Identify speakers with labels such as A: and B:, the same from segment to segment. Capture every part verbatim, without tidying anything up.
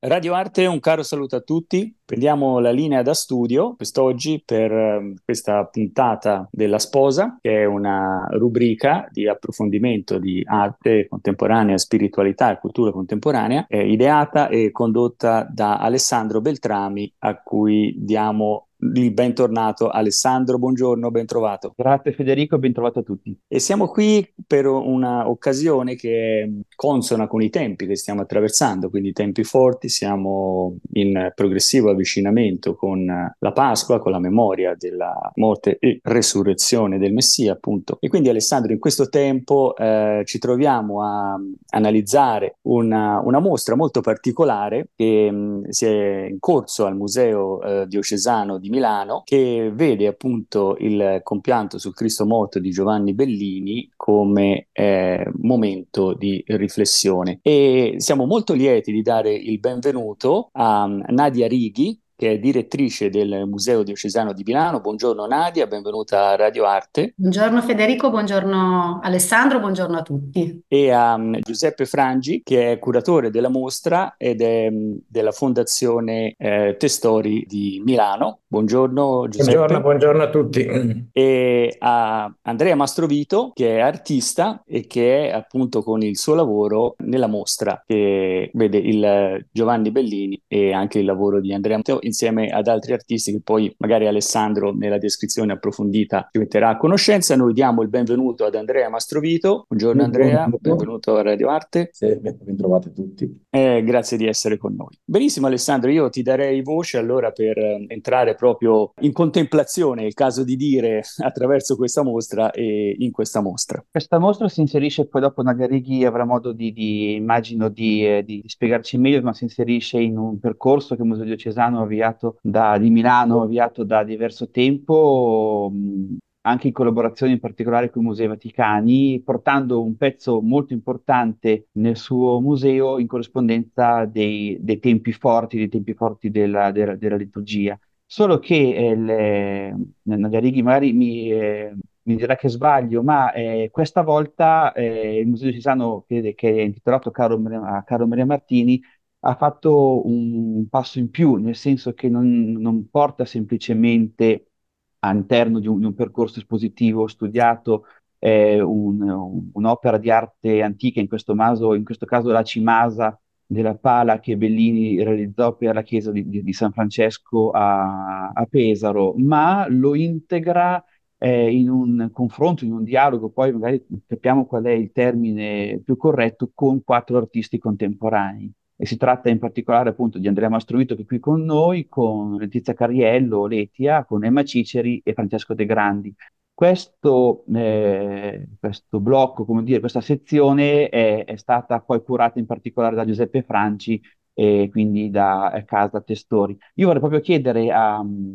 A: Radio Arte, un caro saluto a tutti. Prendiamo la linea da studio quest'oggi per eh, questa puntata della Sposa, che è una rubrica di approfondimento di arte contemporanea, spiritualità e cultura contemporanea, eh, ideata e condotta da Alessandro Beltrami, a cui diamo il bentornato. Alessandro, buongiorno, ben trovato.
B: Grazie Federico, ben trovato a tutti.
A: E siamo qui per una occasione che è consona con i tempi che stiamo attraversando, quindi tempi forti, siamo in progressivo avvicinamento con la Pasqua, con la memoria della morte e resurrezione del Messia, appunto. E quindi Alessandro, in questo tempo eh, ci troviamo a analizzare una, una mostra molto particolare che mh, si è in corso al Museo eh, Diocesano di Milano, che vede appunto il compianto sul Cristo morto di Giovanni Bellini come eh, momento di riflessione. E siamo molto lieti di dare il benvenuto a Nadia Righi, che è direttrice del Museo Diocesano di Milano. Buongiorno Nadia, benvenuta a Radio Arte.
C: Buongiorno Federico, buongiorno Alessandro, buongiorno a tutti.
A: E a um, Giuseppe Frangi, che è curatore della mostra ed è um, della Fondazione eh, Testori di Milano. Buongiorno
D: Buongiorno,
A: Giuseppe.
D: buongiorno a tutti.
A: E a Andrea Mastrovito, che è artista e che è appunto con il suo lavoro nella mostra che vede il Giovanni Bellini e anche il lavoro di Andrea Matteo insieme ad altri artisti che poi magari Alessandro nella descrizione approfondita ci metterà a conoscenza. Noi diamo il benvenuto ad Andrea Mastrovito. Buongiorno
D: Buongiorno a
A: Andrea,
D: tutti.
A: benvenuto a Radio Arte.
D: Sì, ben ben trovati tutti.
A: Eh, grazie di essere con noi. Benissimo Alessandro, io ti darei voce allora per eh, entrare proprio in contemplazione, è il caso di dire, attraverso questa mostra e in questa mostra.
B: Questa mostra si inserisce, poi dopo Nagarighi avrà modo di, di- immagino, di, eh, di spiegarci meglio, ma si inserisce in un percorso che il Museo Diocesano ha avviato da, di Milano, ha avviato da diverso tempo, mh, anche in collaborazione in particolare con i Musei Vaticani, portando un pezzo molto importante nel suo museo in corrispondenza dei, dei tempi forti, dei tempi forti della, della- della liturgia. Solo che eh, le- Nagarighi magari mi, eh, mi dirà che sbaglio, ma eh, questa volta eh, il Museo Diocesano, che, che è intitolato Caro Maria, a Caro Maria Martini, ha fatto un passo in più, nel senso che non, non porta semplicemente all'interno di un, di un percorso espositivo studiato eh, un- un- un'opera di arte antica, in questo, maso- in questo caso la Cimasa della Pala che Bellini realizzò per la chiesa di, di- di San Francesco a, a Pesaro, ma lo integra eh, in un confronto, in un dialogo, poi magari capiamo qual è il termine più corretto, con quattro artisti contemporanei. E si tratta in particolare appunto di Andrea Mastrovito che è qui con noi, con Letizia Cariello, Letia, con Emma Ciceri e Francesco De Grandi. Questo, eh, questo blocco, come dire, questa sezione è, è stata poi curata in particolare da Giuseppe Franci e quindi da eh, Casa Testori. Io vorrei proprio chiedere a,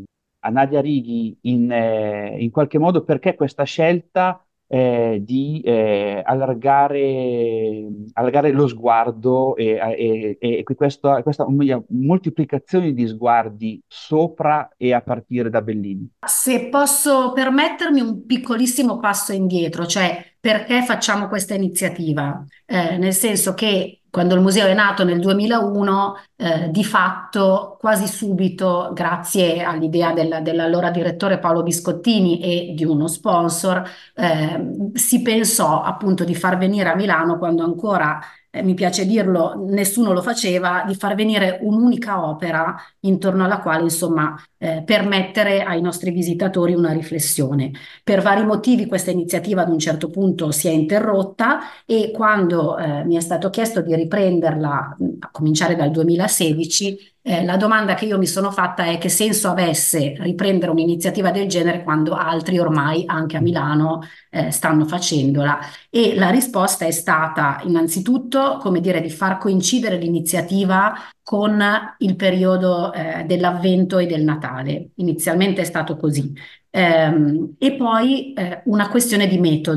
B: a Nadia Righi in, eh, in qualche modo perché questa scelta eh, di eh, allargare, allargare lo sguardo e, e, e questa, questa come dire, moltiplicazione di sguardi sopra e a partire da Bellini.
C: Se posso permettermi un piccolissimo passo indietro, cioè perché facciamo questa iniziativa? Eh, nel senso che quando il museo è nato nel duemilauno, eh, di fatto quasi subito, grazie all'idea del- dell'allora direttore Paolo Biscottini e di uno sponsor, eh, si pensò appunto di far venire a Milano quando ancora, eh, mi piace dirlo, nessuno lo faceva, di far venire un'unica opera intorno alla quale, insomma, eh, permettere ai nostri visitatori una riflessione. Per vari motivi questa iniziativa ad un certo punto si è interrotta e quando eh, mi è stato chiesto di riprenderla mh, a cominciare dal duemilasedici, eh, la domanda che io mi sono fatta è che senso avesse riprendere un'iniziativa del genere quando altri ormai anche a Milano eh, stanno facendola. E la risposta è stata innanzitutto, come dire, di far coincidere l'iniziativa con il periodo eh, dell'Avvento e del Natale. Inizialmente è stato così. Ehm, e poi eh, una questione di metodo.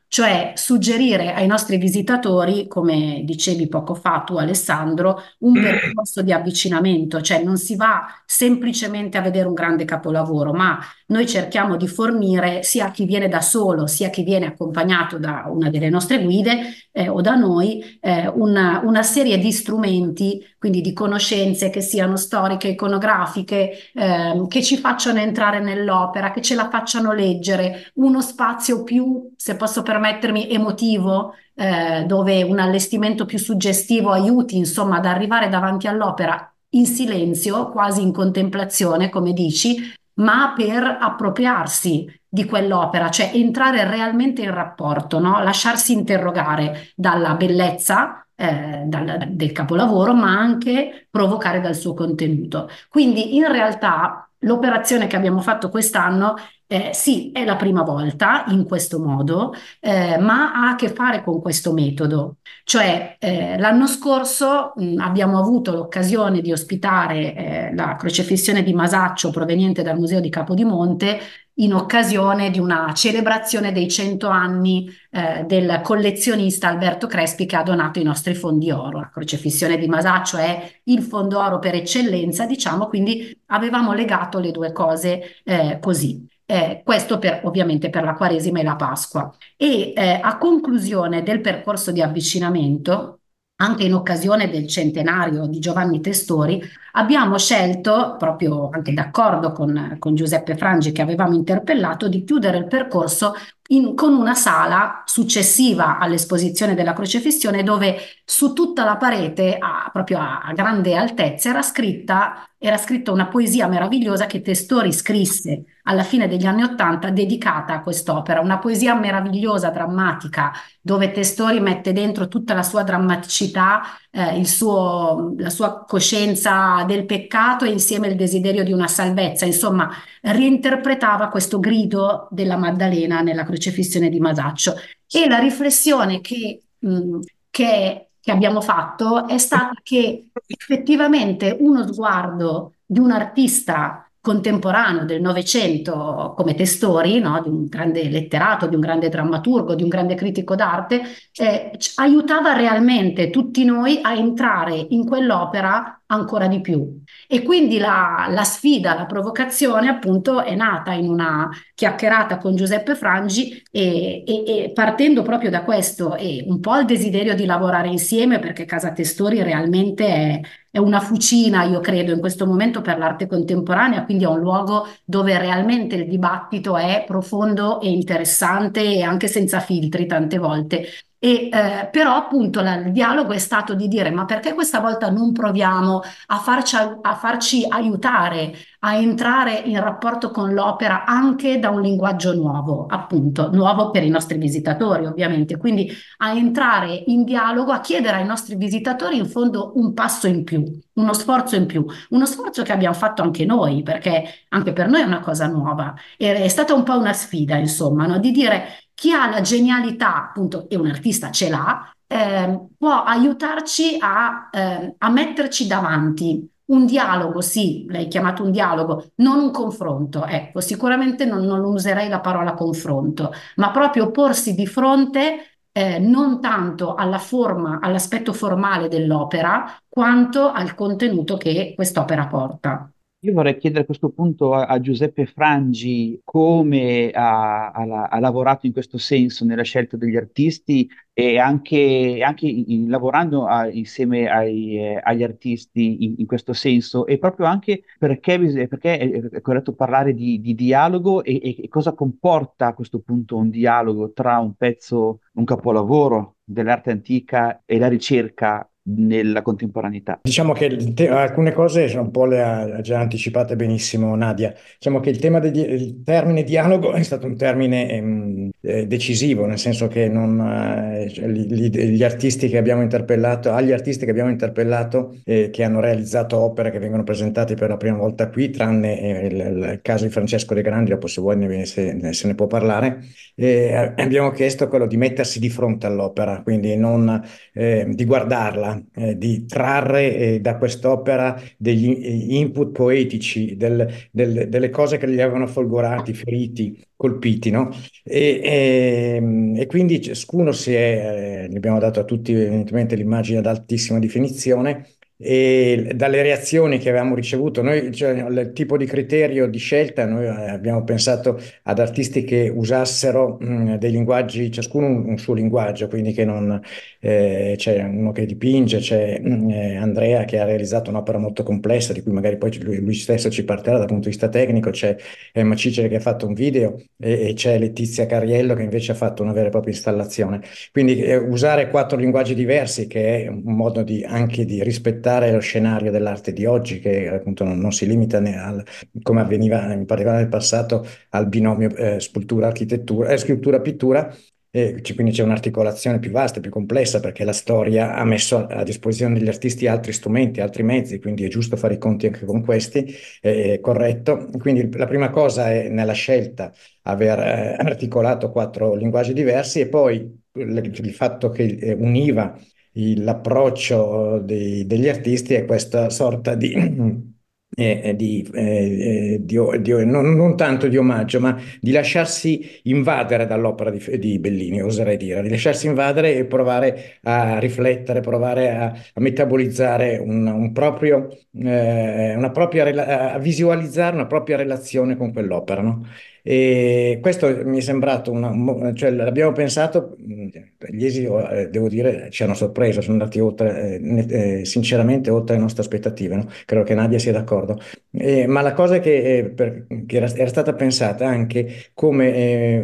C: cioè suggerire ai nostri visitatori, come dicevi poco fa tu Alessandro, un percorso di avvicinamento, cioè non si va semplicemente a vedere un grande capolavoro, ma noi cerchiamo di fornire sia a chi viene da solo, sia a chi viene accompagnato da una delle nostre guide eh, o da noi, eh, una, una serie di strumenti, quindi di conoscenze che siano storiche, iconografiche, ehm, che ci facciano entrare nell'opera, che ce la facciano leggere, uno spazio più, se posso permettermi, emotivo, eh, dove un allestimento più suggestivo aiuti, insomma, ad arrivare davanti all'opera in silenzio, quasi in contemplazione, come dici, ma per appropriarsi di quell'opera, cioè entrare realmente in rapporto, no? Lasciarsi interrogare dalla bellezza eh, dal- del capolavoro, ma anche provocare dal suo contenuto. Quindi in realtà l'operazione che abbiamo fatto quest'anno, eh, sì, è la prima volta in questo modo, eh, ma ha a che fare con questo metodo. Cioè, eh, l'anno scorso mh, abbiamo avuto l'occasione di ospitare eh, la crocefissione di Masaccio proveniente dal Museo di Capodimonte in occasione di una celebrazione dei cento anni eh, del collezionista Alberto Crespi che ha donato i nostri fondi oro. La crocefissione di Masaccio è il fondo oro per eccellenza, diciamo, quindi avevamo legato le due cose eh, così. Eh, questo per, ovviamente per la Quaresima e la Pasqua. E eh, a conclusione del percorso di avvicinamento, anche in occasione del centenario di Giovanni Testori, abbiamo scelto, proprio anche d'accordo con, con Giuseppe Frangi che avevamo interpellato, di chiudere il percorso in- con una sala successiva all'esposizione della Crocefissione dove su tutta la parete, a- proprio a, a grande altezza, era scritta, era scritta una poesia meravigliosa che Testori scrisse alla fine degli anni Ottanta dedicata a quest'opera, una poesia meravigliosa, drammatica, dove Testori mette dentro tutta la sua drammaticità, eh, il suo, la sua coscienza del peccato e insieme il desiderio di una salvezza. Insomma, reinterpretava questo grido della Maddalena nella crocifissione di Masaccio. E la riflessione che, mh, che, che abbiamo fatto è stata che effettivamente uno sguardo di un artista contemporaneo del Novecento come Testori, no? Di un grande letterato, di un grande drammaturgo, di un grande critico d'arte, eh, ci aiutava realmente tutti noi a entrare in quell'opera ancora di più. E quindi la, la sfida, la provocazione appunto è nata in una chiacchierata con Giuseppe Frangi e, e- e partendo proprio da questo e un po' il desiderio di lavorare insieme perché Casa Testori realmente è, è una fucina, io credo, in questo momento per l'arte contemporanea, quindi è un luogo dove realmente il dibattito è profondo e interessante e anche senza filtri tante volte. E, eh, però appunto la- il dialogo è stato di dire ma perché questa volta non proviamo a farci, a farci aiutare a entrare in rapporto con l'opera anche da un linguaggio nuovo, appunto, nuovo per i nostri visitatori, ovviamente. Quindi a entrare in dialogo, a chiedere ai nostri visitatori in fondo un passo in più, uno sforzo in più, uno sforzo che abbiamo fatto anche noi, perché anche per noi è una cosa nuova. E è stata un po' una sfida, insomma, no? Di dire chi ha la genialità, appunto, e un artista ce l'ha, eh, può aiutarci a, eh, a metterci davanti un dialogo, sì, l'hai chiamato un dialogo, non un confronto, ecco, sicuramente non, non userei la parola confronto, ma proprio porsi di fronte eh, non tanto alla forma, all'aspetto formale dell'opera, quanto al contenuto che quest'opera porta.
B: Io vorrei chiedere a questo punto a, a Giuseppe Frangi come ha, ha- ha lavorato in questo senso nella scelta degli artisti e anche, anche in- in- lavorando a- insieme ai, eh, agli artisti in, in questo senso e proprio anche perché, bis- perché è, è corretto parlare di, di dialogo e, e- e cosa comporta a questo punto un dialogo tra un pezzo, un capolavoro dell'arte antica e la ricerca nella contemporaneità.
D: Diciamo che il te- alcune cose sono un po' le ha ha già anticipate benissimo Nadia. Diciamo che il tema del di- il termine dialogo è stato un termine ehm, eh, decisivo, nel senso che non, eh, cioè, li- li- gli artisti che abbiamo interpellato, agli artisti che abbiamo interpellato e che hanno realizzato opere che vengono presentate per la prima volta qui, tranne eh, il, il caso di Francesco De Grandi, dopo se vuoi ne, se, se ne può parlare, eh, abbiamo chiesto quello di mettersi di fronte all'opera, quindi non eh, di guardarla, da, eh, di trarre eh, da quest'opera degli eh, input poetici, del- del- delle cose che gli avevano folgorati, feriti, colpiti, no? E, e- e quindi ciascuno si è, eh, gli abbiamo dato a tutti evidentemente l'immagine ad altissima definizione. E dalle reazioni che avevamo ricevuto, noi, cioè, il tipo di criterio di scelta, noi eh, abbiamo pensato ad artisti che usassero mh, dei linguaggi, ciascuno un, un suo linguaggio, quindi che non eh, c'è uno che dipinge, c'è mh, eh, Andrea che ha realizzato un'opera molto complessa, di cui magari poi lui, lui stesso ci parlerà dal punto di vista tecnico, c'è Emma Cicere che ha fatto un video e, e c'è Letizia Cariello che invece ha fatto una vera e propria installazione. Quindi eh, usare quattro linguaggi diversi, che è un modo di, anche di rispettare lo scenario dell'arte di oggi, che appunto non, non si limita né al, come avveniva in particolare nel passato, al binomio eh, scultura-architettura, eh, scrittura-pittura. E c- quindi c'è un'articolazione più vasta, più complessa, perché la storia ha messo a, a disposizione degli artisti altri strumenti, altri mezzi, quindi è giusto fare i conti anche con questi, è corretto. Quindi la prima cosa è nella scelta aver eh, articolato quattro linguaggi diversi e poi il, il fatto che eh, univa il- l'approccio dei- degli artisti è questa sorta di, eh, eh, di, eh, eh, di o- di o- non, non tanto di omaggio, ma di lasciarsi invadere dall'opera di, di Bellini, oserei dire, di lasciarsi invadere e provare a riflettere, provare a, a metabolizzare un, un proprio, eh, una propria, rela- a visualizzare una propria relazione con quell'opera, no? E questo mi è sembrato, una, mo- cioè l'abbiamo pensato, mh, gli esiti, eh, devo dire, ci hanno sorpreso, sono andati oltre, eh, ne- eh, sinceramente oltre le nostre aspettative, no? Credo che Nadia sia d'accordo. Eh, ma la cosa è che, eh, per- che era, era stata pensata anche come eh,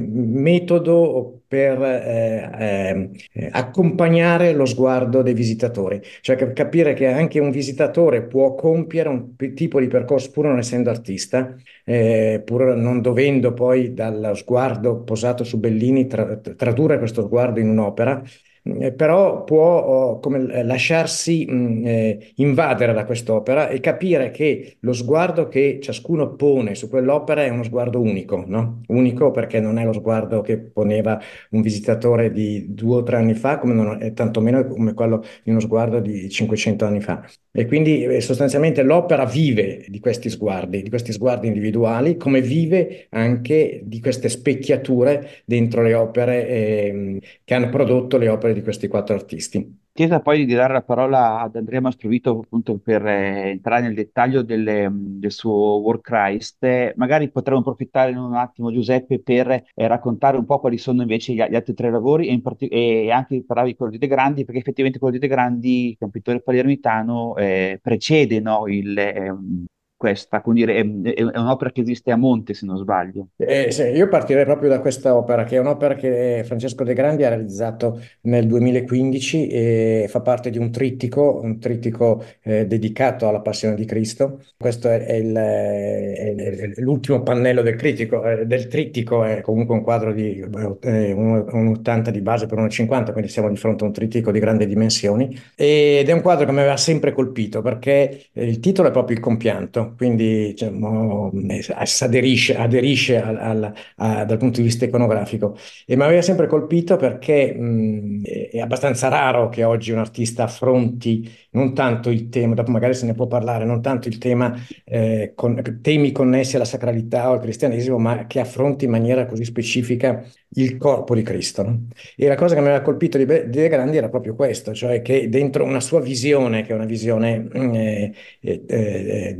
D: metodo per eh, ehm, eh, accompagnare lo sguardo dei visitatori, cioè cap- capire che anche un visitatore può compiere un p- tipo di percorso pur non essendo artista, eh, pur non dovendo poi dallo sguardo posato su Bellini tra- tradurre questo sguardo in un'opera, eh, però può oh, come, eh, lasciarsi mh, eh, invadere da quest'opera e capire che lo sguardo che ciascuno pone su quell'opera è uno sguardo unico, no? Unico perché non è lo sguardo che poneva un visitatore di due o tre anni fa, come non è tantomeno come quello di uno sguardo di cinquecento anni fa. E quindi eh, sostanzialmente l'opera vive di questi sguardi, di questi sguardi individuali, come vive anche di queste specchiature dentro le opere ehm, che hanno prodotto le opere di questi quattro artisti.
B: Chiesa poi di dare la parola ad Andrea Mastrovito appunto per eh, entrare nel dettaglio delle, mh, del suo Work Christ. Eh, magari potremmo approfittare in un attimo, Giuseppe, per eh, raccontare un po' quali sono invece gli, gli altri tre lavori e, in parti- e anche parlare di quello di De Grandi, perché effettivamente quello di De Grandi, che è un pittore palermitano, eh, precede no, il, ehm, questa, quindi è, è- è un'opera che esiste a monte, se non sbaglio.
D: Eh, sì, io partirei proprio da questa opera, che è un'opera che Francesco De Grandi ha realizzato nel duemilaquindici e fa parte di un trittico, un trittico eh, dedicato alla Passione di Cristo. Questo è, è il- è- è l'ultimo pannello del, critico, eh, del trittico, è comunque un quadro di eh, un, un ottanta di base per uno virgola cinquanta, quindi siamo di fronte a un trittico di grandi dimensioni. Ed è un quadro che mi aveva sempre colpito perché eh, il titolo è proprio il compianto, quindi diciamo, eh, si aderisce, aderisce al- al- a- dal punto di vista iconografico. E mi aveva sempre colpito perché mh, è, è abbastanza raro che oggi un artista affronti non tanto il tema, dopo magari se ne può parlare, non tanto il tema, eh, con, temi connessi alla sacralità o al cristianesimo, ma che affronti in maniera così specifica il corpo di Cristo, no? E la cosa che mi aveva colpito di, Be- di De Grandi era proprio questo, cioè che dentro una sua visione, che è una visione mm, eh, eh, eh,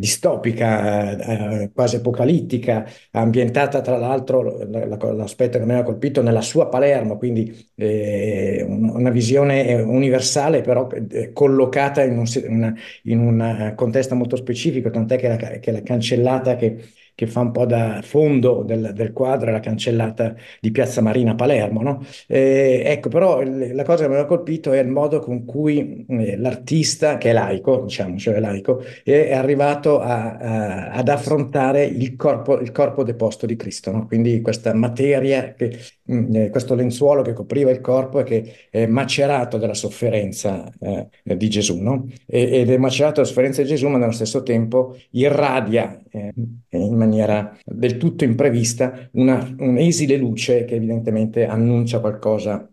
D: distopica, eh, quasi apocalittica, ambientata tra l'altro, la- la- l'aspetto che mi aveva colpito nella sua Palermo, quindi eh, un- una visione eh, universale, però eh, collocata in un, se- una- in un eh, contesto molto specifico, tant'è che la, che la cancellata che che fa un po' da fondo del, del quadro, è la cancellata di Piazza Marina a Palermo, no? Eh, ecco, però il- la cosa che mi aveva colpito è il modo con cui eh, l'artista, che è laico, diciamo, cioè è laico, è, è arrivato a- a- ad affrontare il corpo, il corpo deposto di Cristo, no? Quindi questa materia, che, mh, eh, questo lenzuolo che copriva il corpo e che è macerato della sofferenza eh, di Gesù, no? E- ed è macerato della sofferenza di Gesù, ma nello stesso tempo irradia eh, in maniera del tutto imprevista una, un'esile luce che evidentemente annuncia qualcosa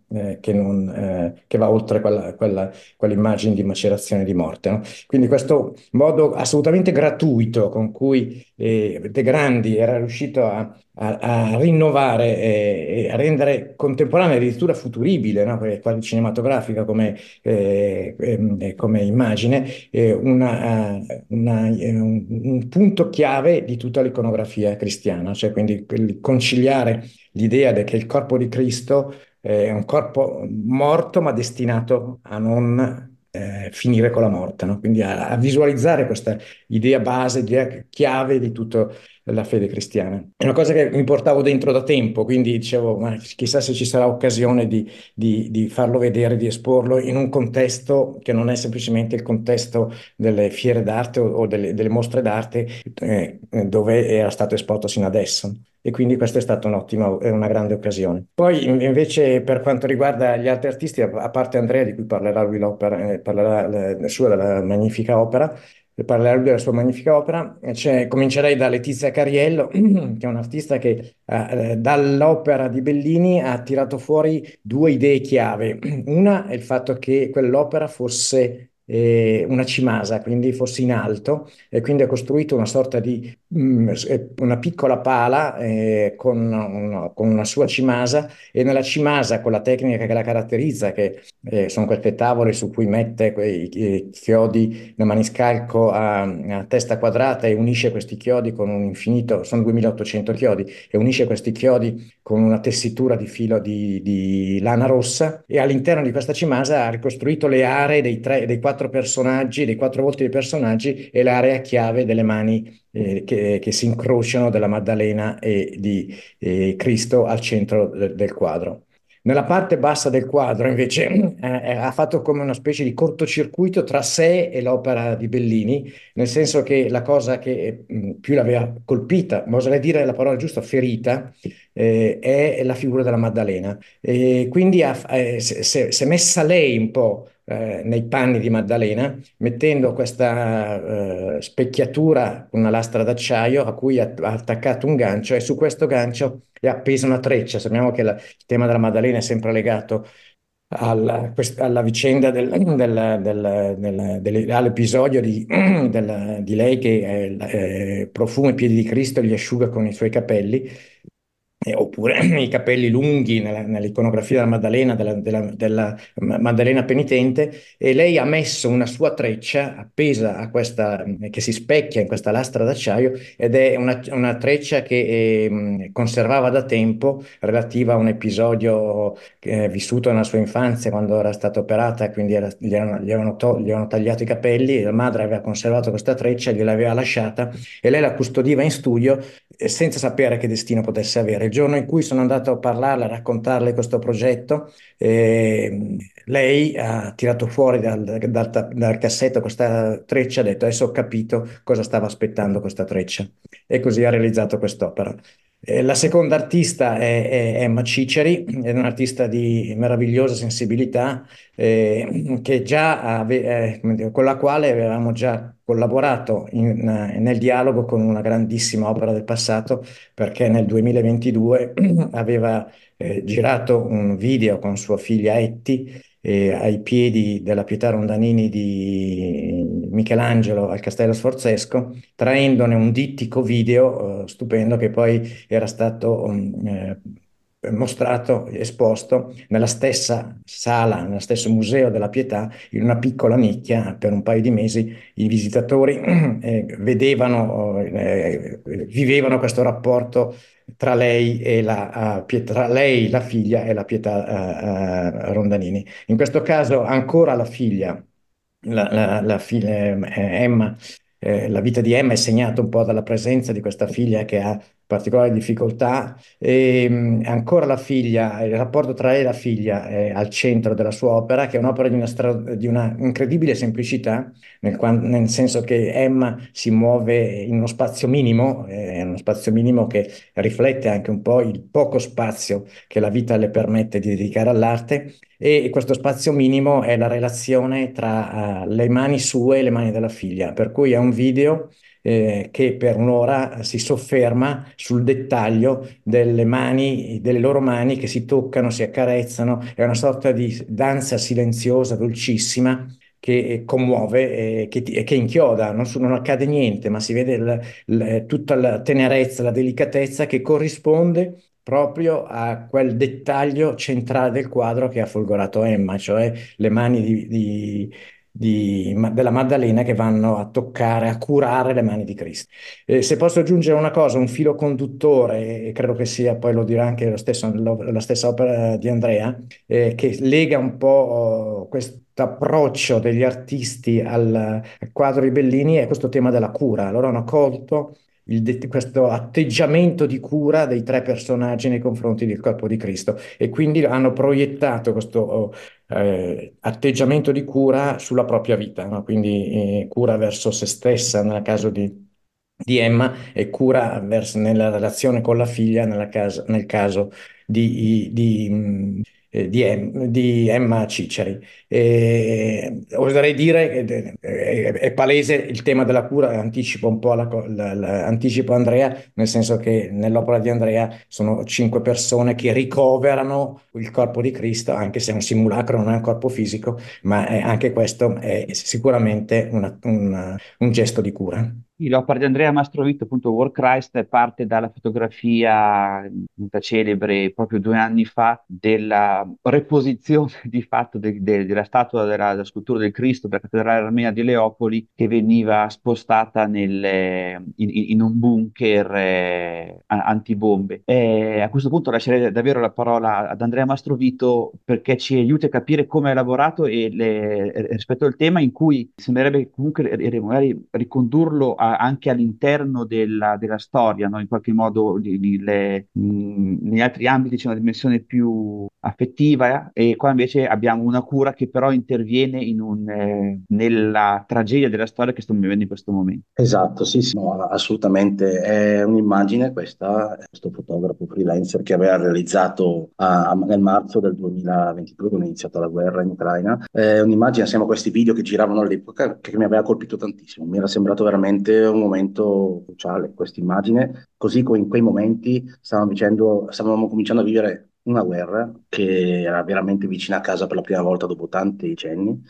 D: eh, che, non, eh, che va oltre quella, quella, quell'immagine di macerazione di morte, no? Quindi questo modo assolutamente gratuito con cui eh, De Grandi era riuscito a, a- a rinnovare e, e a rendere contemporanea, addirittura futuribile, no? Perché quasi cinematografica come, eh, ehm, come immagine, eh, una, eh, una- eh, un, un punto chiave di tutta l'iconografia cristiana, cioè quindi quel- conciliare l'idea de- che il corpo di Cristo è un corpo morto ma destinato a non eh, finire con la morte, no? Quindi a, a visualizzare questa idea base, idea chiave di tutta la fede cristiana. È una cosa che mi portavo dentro da tempo, quindi dicevo, ma chissà se ci sarà occasione di, di- di farlo vedere, di esporlo in un contesto che non è semplicemente il contesto delle fiere d'arte o, o delle, delle mostre d'arte eh, dove era stato esposto sino adesso. E quindi questa è stata un'ottima, è una grande occasione. Poi in- invece per quanto riguarda gli altri artisti, a a parte Andrea di cui parlerà lui l'opera, eh, parlerà la, sua della magnifica opera, e parlerà lui della sua magnifica opera, e c'è- comincerei da Letizia Cariello, che è un'artista che eh, dall'opera di Bellini ha tirato fuori due idee chiave. Una è il fatto che quell'opera fosse eh, una cimasa, quindi fosse in alto, e quindi ha costruito una sorta di mm, eh, una piccola pala eh, con, una, con una sua cimasa, e nella cimasa, con la tecnica che la caratterizza, che eh, sono queste tavole su cui mette quei eh, chiodi da maniscalco a, a testa quadrata e unisce questi chiodi con un infinito, sono duemilaottocento chiodi, e unisce questi chiodi con una tessitura di filo di, di lana rossa, e all'interno di questa cimasa ha ricostruito le aree dei, tre, dei quattro personaggi, dei quattro volti dei personaggi, e l'area chiave delle mani eh, che, che si incrociano della Maddalena e di eh, Cristo al centro de- del quadro. Nella parte bassa del quadro, invece, eh, ha fatto come una specie di cortocircuito tra sé e l'opera di Bellini, nel senso che la cosa che mh, più l'aveva colpita, ma oserei dire la parola giusta, ferita, eh, è la figura della Maddalena. E quindi ha- eh, si si- si è messa lei un po' eh, nei panni di Maddalena, mettendo questa eh, specchiatura con una lastra d'acciaio a cui ha, ha attaccato un gancio, e su questo gancio è appesa una treccia. Sappiamo che la- il tema della Maddalena è sempre legato alla, quest- alla vicenda del- del- del- del- delle- all'episodio di, del- di lei che eh, eh, profuma i piedi di Cristo e li asciuga con i suoi capelli, eh, oppure i capelli lunghi nella- nell'iconografia della Maddalena, della, della- della Ma- Maddalena penitente, e lei ha messo una sua treccia appesa a questa, che si specchia in questa lastra d'acciaio, ed è una, una treccia che ehm, conservava da tempo, relativa a un episodio eh, vissuto nella sua infanzia quando era stata operata, quindi era- gli erano, gli avevano to- gli avevano tagliato i capelli, e la madre aveva conservato questa treccia, gliel'aveva lasciata, e lei la custodiva in studio eh, senza sapere che destino potesse avere. Il giorno in cui sono andato a parlarle, a raccontarle questo progetto, eh, lei ha tirato fuori dal, dal- dal cassetto questa treccia, ha detto: adesso ho capito cosa stava aspettando questa treccia. E così ha realizzato quest'opera. Eh, La seconda artista è, è Emma Ciceri, è un'artista di meravigliosa sensibilità, eh, che già ave- eh, come dire, con la quale avevamo già collaborato in- eh, nel dialogo con una grandissima opera del passato, perché nel duemilaventidue aveva eh, girato un video con sua figlia Etti eh, ai piedi della Pietà Rondanini di Michelangelo al Castello Sforzesco, traendone un dittico video eh, stupendo, che poi era stato um, eh, mostrato, esposto nella stessa sala, nello stesso museo della Pietà, in una piccola nicchia. Per un paio di mesi i visitatori eh, vedevano, eh, vivevano questo rapporto tra lei e la, eh, Pietà, tra lei, la figlia, e la Pietà eh, eh, Rondanini. In questo caso ancora la figlia, la, la- la figlia eh, Emma, eh, la vita di Emma è segnata un po' dalla presenza di questa figlia che ha particolari difficoltà, e mh, ancora la figlia, il rapporto tra lei e la figlia è al centro della sua opera, che è un'opera di una, stra- di una incredibile semplicità, nel, quan- nel senso che Emma si muove in uno spazio minimo, eh, è uno spazio minimo che riflette anche un po' il poco spazio che la vita le permette di dedicare all'arte, e questo spazio minimo è la relazione tra eh, le mani sue e le mani della figlia, per cui è un video eh, che per un'ora si sofferma sul dettaglio delle mani, delle loro mani che si toccano, si accarezzano, è una sorta di danza silenziosa, dolcissima, che commuove e che, ti- e che inchioda, non, su- non accade niente, ma si vede il- il- tutta la tenerezza, la delicatezza che corrisponde proprio a quel dettaglio centrale del quadro che ha folgorato Emma, cioè le mani di, di- di- ma- della Maddalena che vanno a toccare, a curare le mani di Cristo. Eh, se posso aggiungere una cosa, un filo conduttore, e credo che sia, poi lo dirà anche lo stesso- lo- la stessa opera di Andrea, eh, che lega un po' questo approccio degli artisti al, al quadro di Bellini, è questo tema della cura. Loro hanno colto il det- questo atteggiamento di cura dei tre personaggi nei confronti del corpo di Cristo e quindi hanno proiettato questo eh, atteggiamento di cura sulla propria vita, no? Quindi eh, cura verso se stessa nel caso di, di Emma e cura verso- nella relazione con la figlia nella casa- nel caso di, di, mh, eh, di Em- di Emma Ciceri. E oserei dire che è, è palese il tema della cura, anticipo un po' la, co- la- la- anticipo Andrea, nel senso che nell'opera di Andrea sono cinque persone che ricoverano il corpo di Cristo, anche se è un simulacro, non è un corpo fisico, ma è- anche questo è sicuramente una- un un gesto di cura.
B: Sì, l'opera di Andrea Mastrovito, appunto, War Christ, parte dalla fotografia venuta celebre proprio due anni fa della reposizione di fatto de- de- della statua della, della scultura del Cristo della cattedrale armena di Leopoli che veniva spostata nel- in, in- in un bunker eh, a- antibombe. E a questo punto lascerei davvero la parola ad Andrea Mastrovito perché ci aiuti a capire come ha lavorato e le- rispetto al tema in cui sembrerebbe comunque ri- ri- magari ricondurlo a- anche all'interno della, della storia, no? In qualche modo di- di- le- mh, negli altri ambiti c'è una dimensione più affettiva eh, e qua invece abbiamo una cura che però interviene in un, eh, nella tragedia della storia che stiamo vivendo in questo momento.
E: Esatto, sì, sì, no, assolutamente. È un'immagine questa, questo fotografo freelancer che aveva realizzato a- a- nel marzo del duemilaventidue, quando è iniziata la guerra in Ucraina. È un'immagine, assieme a questi video che giravano all'epoca, che mi aveva colpito tantissimo. Mi era sembrato veramente un momento cruciale, questa immagine, così come in quei momenti stavamo dicendo, stavamo cominciando a vivere una guerra che era veramente vicina a casa per la prima volta dopo tanti decenni.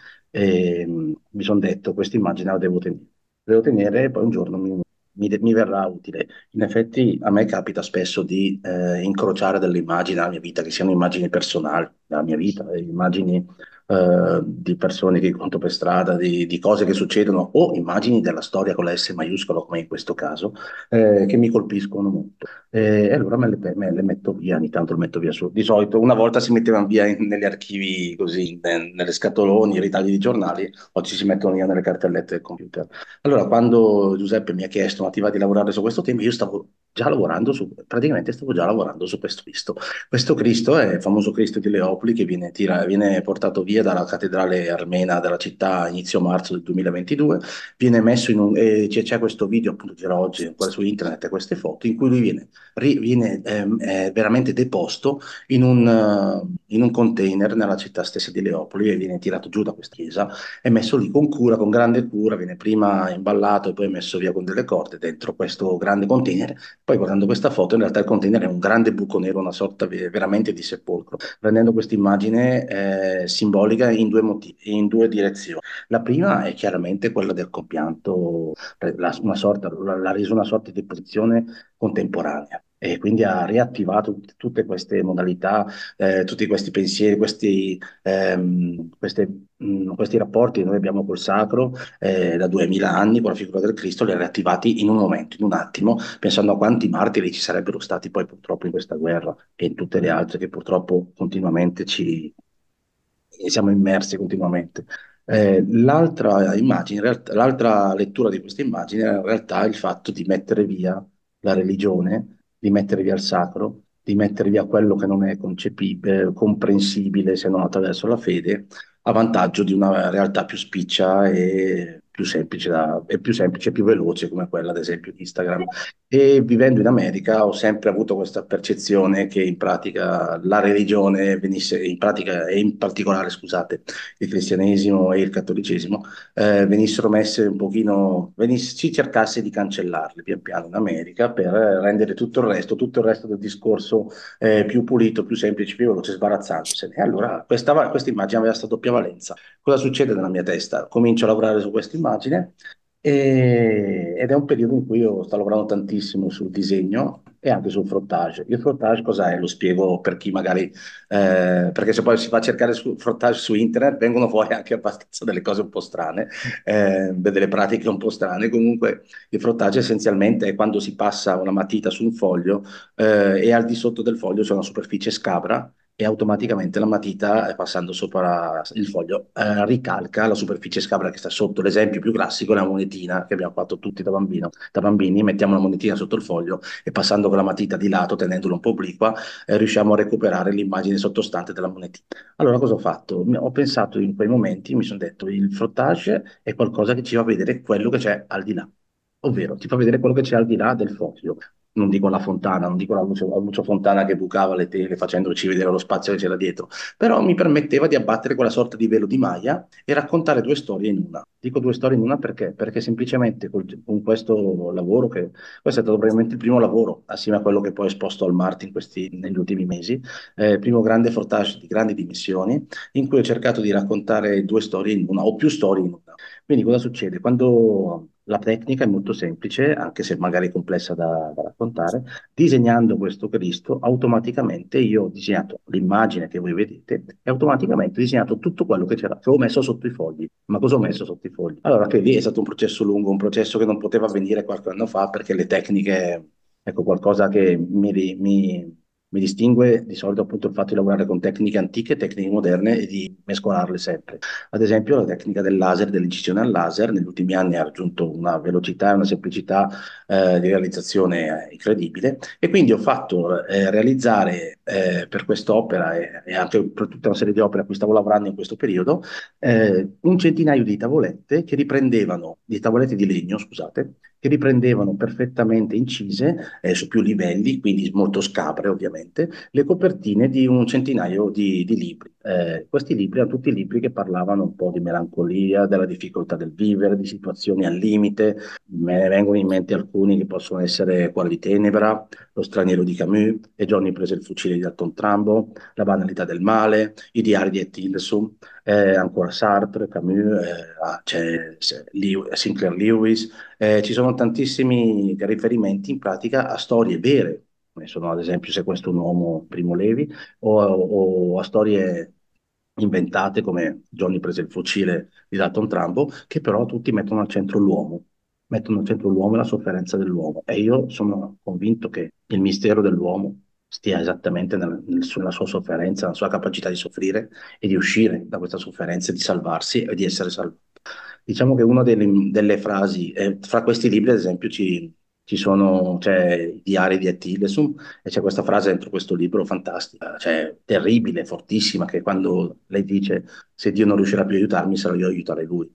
E: E mh, mi sono detto, questa immagine la devo tenere devo tenere e poi un giorno mi, mi- mi verrà utile. In effetti a me capita spesso di eh, incrociare delle immagini nella mia vita, che siano immagini personali della mia vita, eh, immagini eh, di persone che incontro per strada, di, di cose che succedono, o immagini della storia con la S maiuscola, come in questo caso, eh, che mi colpiscono molto. E, e allora me le, me le metto via, ogni tanto le metto via su. Di solito una volta si mettevano via in- negli archivi così, ne- nelle scatoloni, i ritagli di giornali, oggi si mettono via nelle cartellette del computer. Allora, quando Giuseppe mi ha chiesto, ma ti va di lavorare su questo tema, io stavo già lavorando su, praticamente stavo già lavorando su questo Cristo. Questo Cristo è il famoso Cristo di Leopoli che viene, tira- viene portato via dalla cattedrale armena della città a inizio marzo del duemilaventidue, viene messo in un, e c'è c'è questo video, appunto, gira oggi ancora su internet, queste foto, in cui lui viene, ri- viene ehm, eh, veramente deposto in un, eh, in un container nella città stessa di Leopoli e viene tirato giù da questa chiesa è messo lì con cura, con grande cura, viene prima imballato e poi messo via con delle corde dentro questo grande container. Poi guardando questa foto, in realtà il container è un grande buco nero, una sorta ve- veramente di sepolcro, rendendo questa immagine eh, simbolica in due motivi, in due direzioni. La prima è chiaramente quella del compianto, eh, la- una sorta, l'ha reso una sorta di posizione contemporanea. E quindi ha riattivato tutte tutte queste modalità, eh, tutti questi pensieri, questi, ehm, queste mh, questi rapporti che noi abbiamo col sacro eh, da duemila anni con la figura del Cristo li ha riattivati in un momento, in un attimo, pensando a quanti martiri ci sarebbero stati poi purtroppo in questa guerra e in tutte le altre che purtroppo continuamente ci siamo immersi continuamente. Eh, l'altra immagine, in realtà- l'altra lettura di questa immagine era in realtà il fatto di mettere via la religione, di mettere via il sacro, di mettere via quello che non è concepibile, comprensibile se non attraverso la fede, a vantaggio di una realtà più spiccia e più semplice, da- e più semplice, più veloce come quella ad esempio di Instagram. E vivendo in America ho sempre avuto questa percezione che in pratica la religione venisse, in pratica e in particolare, scusate, il cristianesimo e il cattolicesimo, eh, venissero messe un pochino, venisse, si cercasse di cancellarle pian piano in America per rendere tutto il resto, tutto il resto del discorso eh, più pulito, più semplice, più veloce, sbarazzandosene. E allora questa, questa immagine aveva questa doppia valenza. Cosa succede nella mia testa? Comincio a lavorare su questa immagine e- ed è un periodo in cui io sto lavorando tantissimo sul disegno e anche sul frottage. Il frottage cos'è? Lo spiego per chi magari, eh, perché se poi si va a cercare su frottage su internet vengono fuori anche abbastanza delle cose un po' strane, eh, delle pratiche un po' strane. Comunque il frottage essenzialmente è quando si passa una matita su un foglio eh, e al di sotto del foglio c'è una superficie scabra e automaticamente la matita, eh, passando sopra il foglio, eh, ricalca la superficie scabra che sta sotto. L'esempio più classico è la monetina che abbiamo fatto tutti da bambino. Da bambini mettiamo la monetina sotto il foglio e passando con la matita di lato, tenendola un po' obliqua, eh, riusciamo a recuperare l'immagine sottostante della monetina. Allora cosa ho fatto? Mi- Ho pensato in quei momenti, mi sono detto, il frottage è qualcosa che ci fa vedere quello che c'è al di là. Ovvero, ti fa vedere quello che c'è al di là del foglio. Non dico la fontana, non dico la luce, la luce fontana che bucava le tele facendoci vedere lo spazio che c'era dietro, però mi permetteva di abbattere quella sorta di velo di Maya e raccontare due storie in una. Dico due storie in una perché? Perché semplicemente col- con questo lavoro, che questo è stato probabilmente il primo lavoro, assieme a quello che poi ho esposto al Mart in questi- negli ultimi mesi, eh, il primo grande fortage di grandi dimensioni, in cui ho cercato di raccontare due storie in una, o più storie in una. Quindi cosa succede? Quando la tecnica è molto semplice, anche se magari complessa da, da raccontare, disegnando questo Cristo, automaticamente io ho disegnato l'immagine che voi vedete e automaticamente ho disegnato tutto quello che c'era, che ho messo sotto i fogli. Ma cosa ho messo sotto i fogli? Allora, che lì è stato un processo lungo, un processo che non poteva avvenire qualche anno fa perché le tecniche, ecco, qualcosa che mi, ri- mi mi distingue di solito appunto il fatto di lavorare con tecniche antiche, tecniche moderne e di mescolarle sempre. Ad esempio, la tecnica del laser, dell'incisione al laser, negli ultimi anni ha raggiunto una velocità e una semplicità eh, di realizzazione eh, incredibile e quindi ho fatto eh, realizzare eh, per quest'opera e, e anche per tutta una serie di opere a cui stavo lavorando in questo periodo eh, un centinaio di tavolette che riprendevano, di tavolette di legno, scusate, che riprendevano perfettamente incise eh, su più livelli, quindi molto scabre ovviamente, le copertine di un centinaio di, di libri. Eh, questi libri erano tutti libri che parlavano un po' di melancolia, della difficoltà del vivere, di situazioni al limite. Me ne vengono in mente alcuni che possono essere Cuore di Tenebra, Lo straniero di Camus, E Johnny prese il fucile di Dalton Trumbo, La banalità del male, I diari di Ed Tilson, eh, ancora Sartre, Camus, eh, ah, c'è c'è Lew- Sinclair Lewis, eh, ci sono tantissimi riferimenti in pratica a storie vere, come sono ad esempio Se questo è un uomo, Primo Levi, o, o a storie inventate come Johnny prese il fucile di Dalton Trumbo, che però tutti mettono al centro l'uomo, mettono al centro l'uomo e la sofferenza dell'uomo. E io sono convinto che il mistero dell'uomo stia esattamente nel- nel- nella sua sofferenza, nella sua capacità di soffrire e di uscire da questa sofferenza, e di salvarsi e di essere salvato. Diciamo che una delle, delle frasi, eh, fra questi libri ad esempio ci, ci sono, c'è i diari di Attila e c'è questa frase dentro questo libro fantastica, cioè terribile, fortissima, che quando lei dice se Dio non riuscirà più a aiutarmi, sarò io a aiutare lui.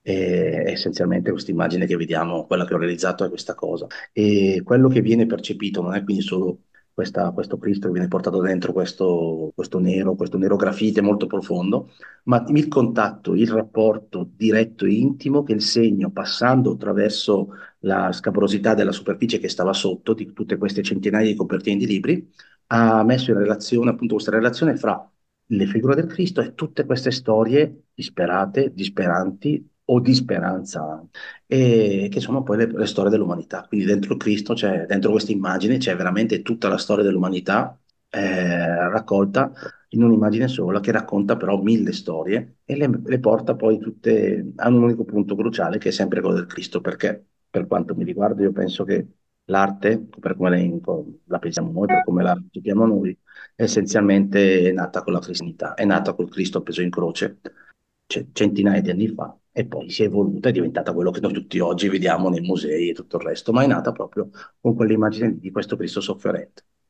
E: E essenzialmente questa immagine che vediamo, quella che ho realizzato è questa cosa. E quello che viene percepito non è quindi solo questa- questo Cristo che viene portato dentro questo, questo nero, questo nero grafite molto profondo, ma il contatto, il rapporto diretto e intimo che il segno, passando attraverso la scabrosità della superficie che stava sotto di tutte queste centinaia di copertine di libri, ha messo in relazione appunto questa relazione fra le figure del Cristo e tutte queste storie disperate, disperanti o di speranza, e che sono poi le, le storie dell'umanità. Quindi dentro Cristo c'è, dentro questa immagine c'è veramente tutta la storia dell'umanità eh, raccolta in un'immagine sola che racconta però mille storie e le, le porta poi tutte a un unico punto cruciale che è sempre quello del Cristo, perché per quanto mi riguarda io penso che l'arte, per come la, la pensiamo noi, per come la percepiamo noi, essenzialmente è nata con la cristianità, è nata col Cristo appeso in croce ce- centinaia di anni fa e poi si è evoluta, è diventata quello che noi tutti oggi vediamo nei musei e tutto il resto, ma è nata proprio con quell'immagine di questo Cristo sofferente.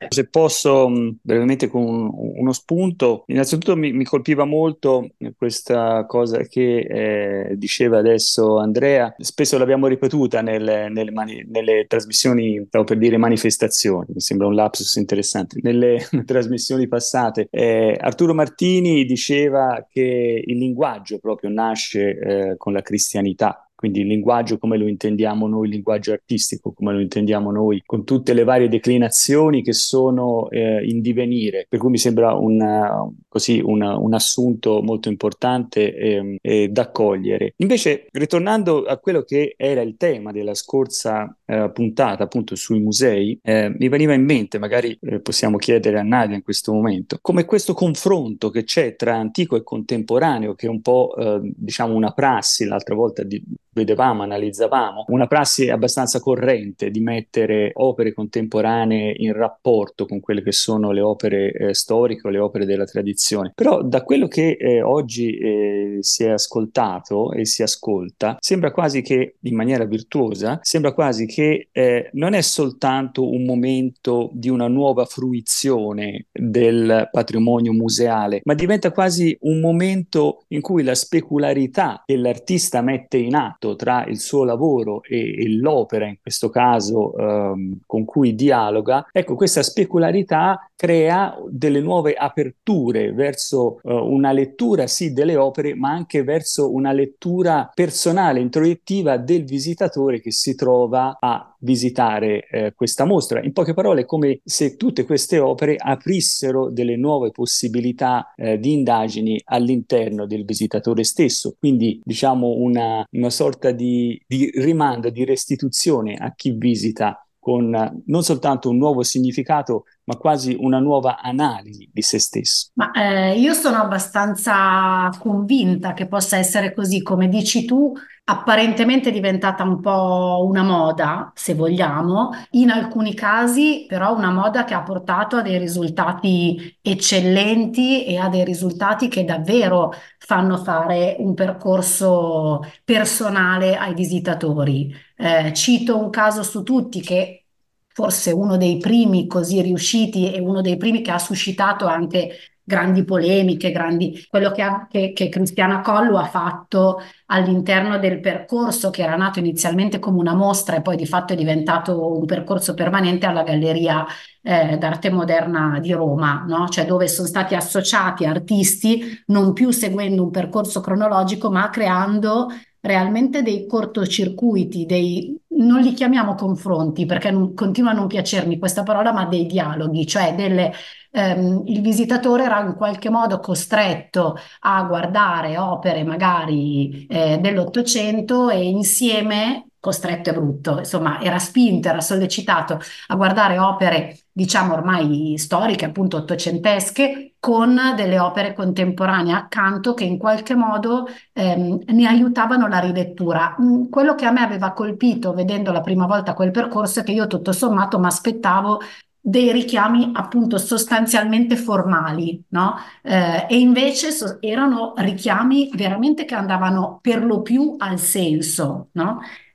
A: Se posso, mh, brevemente con un- uno spunto, innanzitutto mi, mi colpiva molto questa cosa che eh, diceva adesso Andrea, spesso l'abbiamo ripetuta nelle, nelle mani- nelle trasmissioni, stavo per dire manifestazioni, mi sembra un lapsus interessante, nelle trasmissioni passate. eh, Arturo Martini diceva che il linguaggio proprio nasce eh, con la cristianità. Quindi il linguaggio come lo intendiamo noi, il linguaggio artistico come lo intendiamo noi, con tutte le varie declinazioni che sono eh, in divenire. Per cui mi sembra un, così, una- un assunto molto importante ehm, e da cogliere. Invece, ritornando a quello che era il tema della scorsa eh, puntata, appunto sui musei, eh, mi veniva in mente, magari eh, possiamo chiedere a Nadia in questo momento, come questo confronto che c'è tra antico e contemporaneo, che è un po' eh, diciamo una prassi, l'altra volta di, vedevamo, analizzavamo, una prassi abbastanza corrente di mettere opere contemporanee in rapporto con quelle che sono le opere eh, storiche o le opere della tradizione. Però da quello che eh, oggi eh, si è ascoltato e si ascolta, sembra quasi che, in maniera virtuosa, sembra quasi che eh, non è soltanto un momento di una nuova fruizione del patrimonio museale, ma diventa quasi un momento in cui la specularità che l'artista mette in atto tra il suo lavoro e, e l'opera, in questo caso, ehm, con cui dialoga, ecco, questa specularità crea delle nuove aperture verso eh, una lettura, sì, delle opere, ma anche verso una lettura personale, introiettiva del visitatore che si trova a visitare eh, questa mostra. In poche parole, è come se tutte queste opere aprissero delle nuove possibilità eh, di indagini all'interno del visitatore stesso. Quindi, diciamo, una, una sorta di, di rimando, di restituzione a chi visita con eh, non soltanto un nuovo significato, ma quasi una nuova analisi di se stesso.
C: Ma eh, io sono abbastanza convinta che possa essere così, come dici tu, apparentemente è diventata un po' una moda, se vogliamo, in alcuni casi però una moda che ha portato a dei risultati eccellenti e a dei risultati che davvero fanno fare un percorso personale ai visitatori. Eh, cito un caso su tutti che forse uno dei primi così riusciti e uno dei primi che ha suscitato anche grandi polemiche, grandi, quello che, ha, che, che Cristiana Collu ha fatto all'interno del percorso che era nato inizialmente come una mostra e poi di fatto è diventato un percorso permanente alla Galleria eh, d'Arte Moderna di Roma, no? Cioè dove sono stati associati artisti non più seguendo un percorso cronologico ma creando realmente dei cortocircuiti, dei, non li chiamiamo confronti perché non, continua a non piacermi questa parola, ma dei dialoghi, cioè delle, ehm, il visitatore era in qualche modo costretto a guardare opere magari eh, dell'Ottocento e insieme, costretto è brutto, insomma era spinto, era sollecitato a guardare opere diciamo ormai storiche, appunto ottocentesche, con delle opere contemporanee accanto che in qualche modo ehm, ne aiutavano la rilettura. Mm, Quello che a me aveva colpito vedendo la prima volta quel percorso è che io tutto sommato mi aspettavo dei richiami appunto sostanzialmente formali, no? Eh, e invece so- erano richiami veramente che andavano per lo più al senso, no?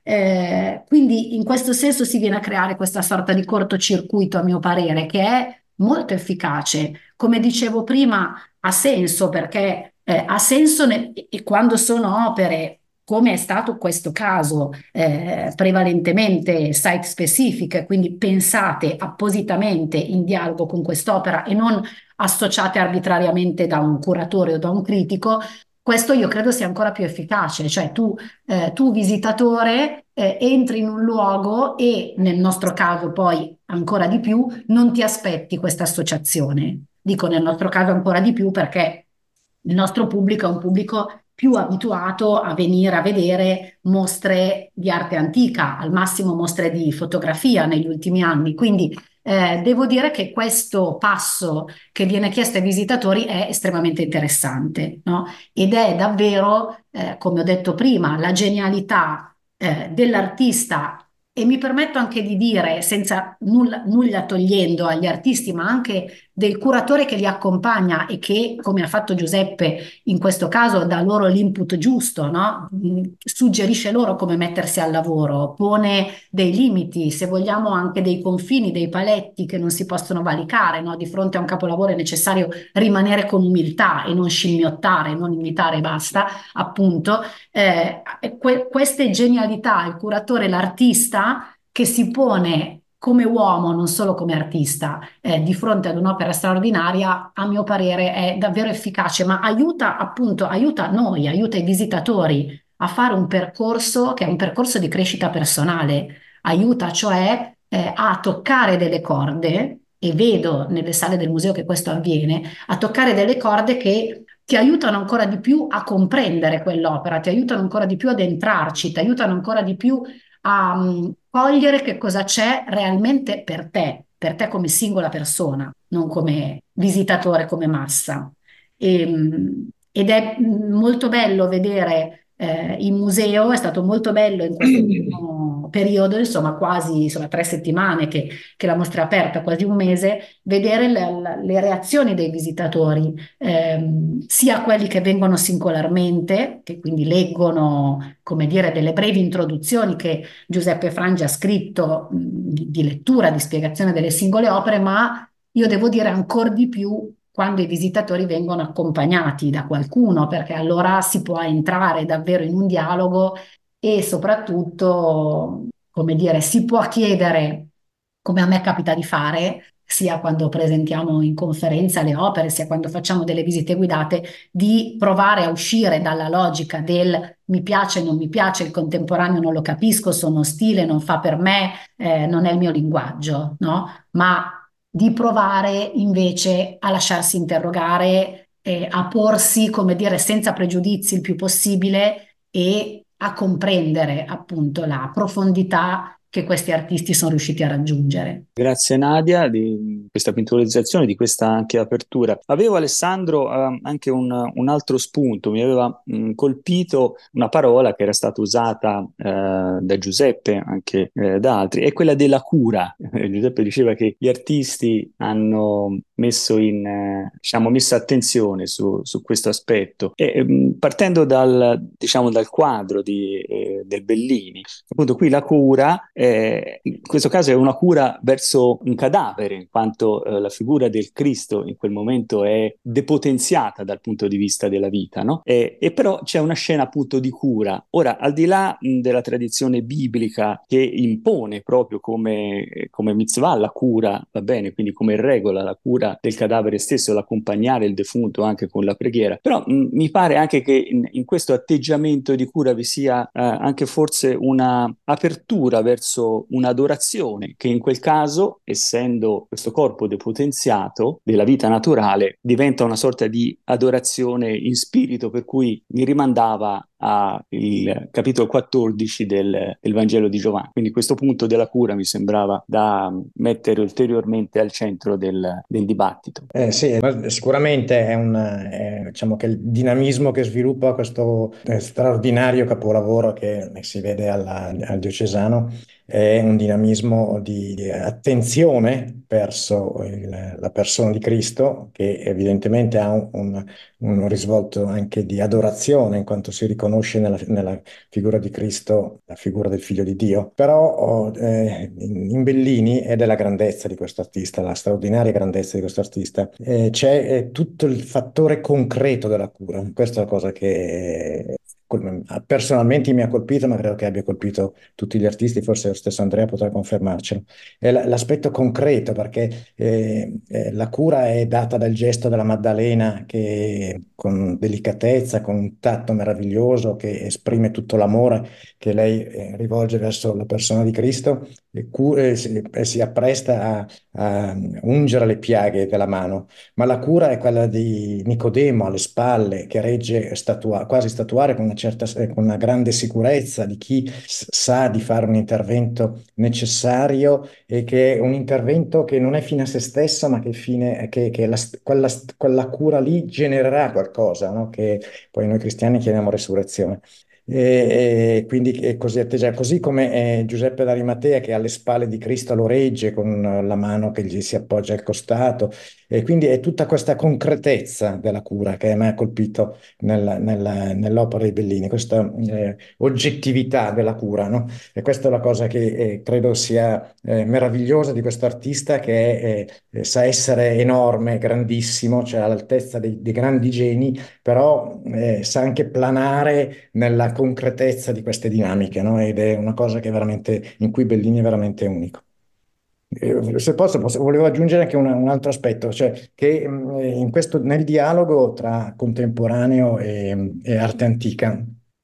C: Eh, quindi in questo senso si viene a creare questa sorta di cortocircuito, a mio parere, che è molto efficace. Come dicevo prima, ha senso perché eh, ha senso ne- e quando sono opere, come è stato questo caso, eh, prevalentemente site specifiche, quindi pensate appositamente in dialogo con quest'opera e non associate arbitrariamente da un curatore o da un critico. Questo io credo sia ancora più efficace, cioè tu, eh, tu visitatore, eh, entri in un luogo e nel nostro caso poi ancora di più non ti aspetti questa associazione. Dico nel nostro caso ancora di più perché il nostro pubblico è un pubblico più abituato a venire a vedere mostre di arte antica, al massimo mostre di fotografia negli ultimi anni. Quindi eh, devo dire che questo passo che viene chiesto ai visitatori è estremamente interessante, no? Ed è davvero, eh, come ho detto prima, la genialità eh, dell'artista. E mi permetto anche di dire, senza nulla, nulla togliendo agli artisti, ma anche del curatore che li accompagna e che, come ha fatto Giuseppe in questo caso, dà loro l'input giusto, no? Mm, Suggerisce loro come mettersi al lavoro, pone dei limiti, se vogliamo anche dei confini, dei paletti che non si possono valicare, no? Di fronte a un capolavoro è necessario rimanere con umiltà e non scimmiottare, non imitare e basta, appunto. Eh, que- queste genialità, il curatore, l'artista che si pone come uomo, non solo come artista, eh, di fronte ad un'opera straordinaria, a mio parere è davvero efficace, ma aiuta appunto, aiuta noi, aiuta i visitatori a fare un percorso che è un percorso di crescita personale, aiuta cioè eh, a toccare delle corde, e vedo nelle sale del museo che questo avviene, a toccare delle corde che ti aiutano ancora di più a comprendere quell'opera, ti aiutano ancora di più ad entrarci, ti aiutano ancora di più a mm, cogliere che cosa c'è realmente per te, per te come singola persona, non come visitatore, come massa. E, mm, ed è mm, molto bello vedere eh, in museo, è stato molto bello in questo ultimo periodo, insomma quasi insomma, tre settimane che, che la mostra è aperta, quasi un mese, vedere le, le- le reazioni dei visitatori, ehm, sia quelli che vengono singolarmente, che quindi leggono, come dire, delle brevi introduzioni che Giuseppe Frangi ha scritto mh, di, di lettura, di spiegazione delle singole opere, ma io devo dire ancora di più quando i visitatori vengono accompagnati da qualcuno, perché allora si può entrare davvero in un dialogo e soprattutto, come dire, si può chiedere, come a me capita di fare, sia quando presentiamo in conferenza le opere, sia quando facciamo delle visite guidate, di provare a uscire dalla logica del mi piace, non mi piace, il contemporaneo non lo capisco, sono stile, non fa per me, eh, non è il mio linguaggio, no? Ma di provare invece a lasciarsi interrogare, eh, a porsi, come dire, senza pregiudizi il più possibile e a comprendere appunto la profondità che questi artisti sono riusciti a raggiungere.
A: Grazie Nadia di questa puntualizzazione, di questa anche apertura. Avevo Alessandro eh, anche un, un altro spunto, mi aveva mh, colpito una parola che era stata usata eh, da Giuseppe, anche eh, da altri, è quella della cura. Eh, Giuseppe diceva che gli artisti hanno messo in, eh, diciamo, messo attenzione su, su questo aspetto e mh, partendo dal, diciamo, dal quadro di, eh, del Bellini, appunto qui la cura, eh, in questo caso è una cura verso un cadavere, in quanto eh, la figura del Cristo in quel momento è depotenziata dal punto di vista della vita, no? E, e però c'è una scena appunto di cura. Ora, al di là mh, della tradizione biblica che impone proprio come, come mitzvah la cura, va bene, quindi come regola la cura del cadavere stesso, l'accompagnare il defunto anche con la preghiera, però mh, mi pare anche che in, in questo atteggiamento di cura vi sia eh, anche forse una apertura verso un'adorazione che in quel caso, essendo questo corpo depotenziato della vita naturale, diventa una sorta di adorazione in spirito, per cui mi rimandava al capitolo quattordici del, del Vangelo di Giovanni. Quindi questo punto della cura mi sembrava da mettere ulteriormente al centro del, del dibattito.
D: Eh, sì, ma sicuramente è un, è, diciamo che il dinamismo che sviluppa questo eh, straordinario capolavoro che si vede alla- al diocesano è un dinamismo di, di attenzione verso il- la persona di Cristo, che evidentemente ha un, un- un risvolto anche di adorazione, in quanto si riconosce nella, nella figura di Cristo la figura del Figlio di Dio. Però oh, eh, in in Bellini, ed è la grandezza di questo artista, la straordinaria grandezza di questo artista, eh, c'è eh, tutto il fattore concreto della cura. Questa è la cosa che eh, col- personalmente mi ha colpito, ma credo che abbia colpito tutti gli artisti, forse lo stesso Andrea potrà confermarcelo. È l- l'aspetto concreto, perché eh, eh, la cura è data dal gesto della Maddalena che con delicatezza, con un tatto meraviglioso che esprime tutto l'amore che lei eh, rivolge verso la persona di Cristo e, cu- e si, e si appresta a, a ungere le piaghe della mano. Ma la cura è quella di Nicodemo alle spalle, che regge statua- quasi statuare con una certa, con una grande sicurezza di chi s- sa di fare un intervento necessario e che è un intervento che non è fine a se stesso, ma che, fine, che, che la- quella, quella cura lì genererà qualcosa, no? Che poi noi cristiani chiamiamo resurrezione. E, e quindi è così atteggiato, così come eh, Giuseppe d'Arimatea che alle spalle di Cristo lo regge con la mano che gli si appoggia al costato, e quindi è tutta questa concretezza della cura che a me ha colpito nel- nel- nell'opera di Bellini, questa eh, oggettività della cura, no? E questa è la cosa che eh, credo sia eh, meravigliosa di questo artista che è, eh, sa essere enorme, grandissimo, cioè all'altezza dei, dei grandi geni, però eh, sa anche planare nella concretezza di queste dinamiche, no? Ed è una cosa che veramente, in cui Bellini è veramente unico. Eh, Se posso, posso- volevo aggiungere anche un, un altro aspetto, cioè che mh, in questo, nel dialogo tra contemporaneo e, e arte antica,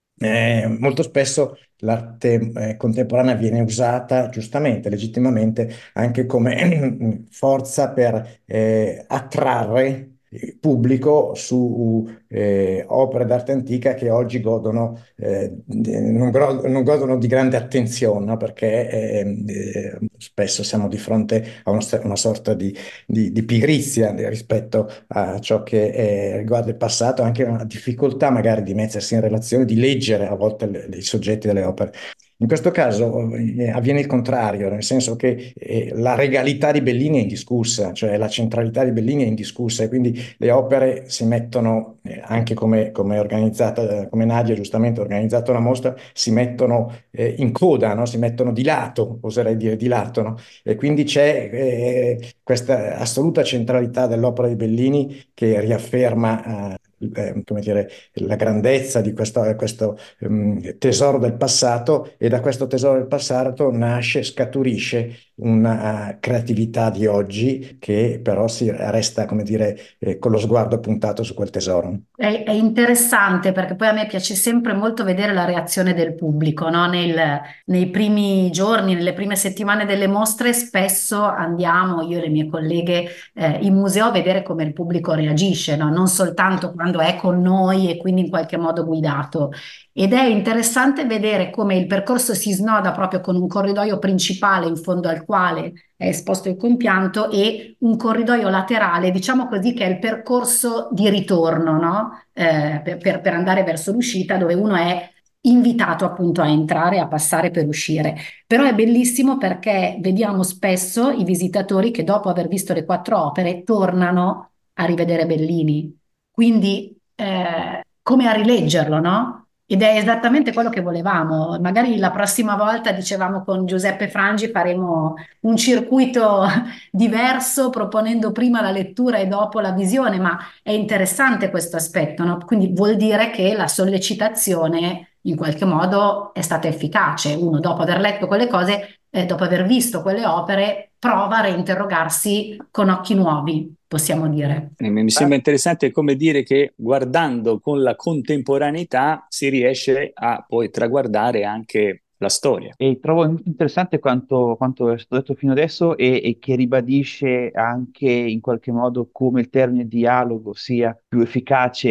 D: eh, molto spesso l'arte eh, contemporanea viene usata giustamente, legittimamente, anche come forza per eh, attrarre il pubblico su eh, opere d'arte antica che oggi godono, eh, non, gro- non godono di grande attenzione, no? Perché eh, eh, spesso siamo di fronte a una, una sorta di, di- di pigrizia rispetto a ciò che eh, riguarda il passato, anche una difficoltà magari di mettersi in relazione, di leggere a volte le- i soggetti delle opere. In questo caso eh, avviene il contrario, nel senso che eh, la regalità di Bellini è indiscussa, cioè la centralità di Bellini è indiscussa, e quindi le opere si mettono, eh, anche come, come è organizzata, come Nadia giustamente ha organizzato la mostra, si mettono eh, in coda, no? Si mettono di lato, oserei dire di lato, no? E quindi c'è eh, questa assoluta centralità dell'opera di Bellini che riafferma, eh, eh, come dire, la grandezza di questo, questo ehm, tesoro del passato, e da questo tesoro del passato nasce, scaturisce una eh, creatività di oggi che però si resta, come dire, eh, con lo sguardo puntato su quel tesoro.
C: È, è interessante perché poi a me piace sempre molto vedere la reazione del pubblico, no? Nel- nei primi giorni, nelle prime settimane delle mostre, spesso andiamo, io e le mie colleghe, eh, in museo a vedere come il pubblico reagisce, no? Non soltanto quando è con noi e quindi in qualche modo guidato. Ed è interessante vedere come il percorso si snoda proprio con un corridoio principale in fondo al quale è esposto il compianto e un corridoio laterale, diciamo così, che è il percorso di ritorno, no? Eh, per, per- per andare verso l'uscita, dove uno è invitato appunto a entrare, a passare per uscire. Però è bellissimo perché vediamo spesso i visitatori che dopo aver visto le quattro opere tornano a rivedere Bellini. Quindi eh, come a rileggerlo, no? Ed è esattamente quello che volevamo. Magari la prossima volta, dicevamo con Giuseppe Frangi, faremo un circuito diverso, proponendo prima la lettura e dopo la visione, ma è interessante questo aspetto, no? Quindi vuol dire che la sollecitazione in qualche modo è stata efficace. Uno, dopo aver letto quelle cose, eh, dopo aver visto quelle opere, prova a reinterrogarsi con occhi nuovi, possiamo dire.
A: Eh, Mi sembra interessante come dire che guardando con la contemporaneità si riesce a poi traguardare anche la storia.
B: E trovo molto interessante quanto, quanto è stato detto fino adesso e, e che ribadisce anche in qualche modo come il termine dialogo sia più efficace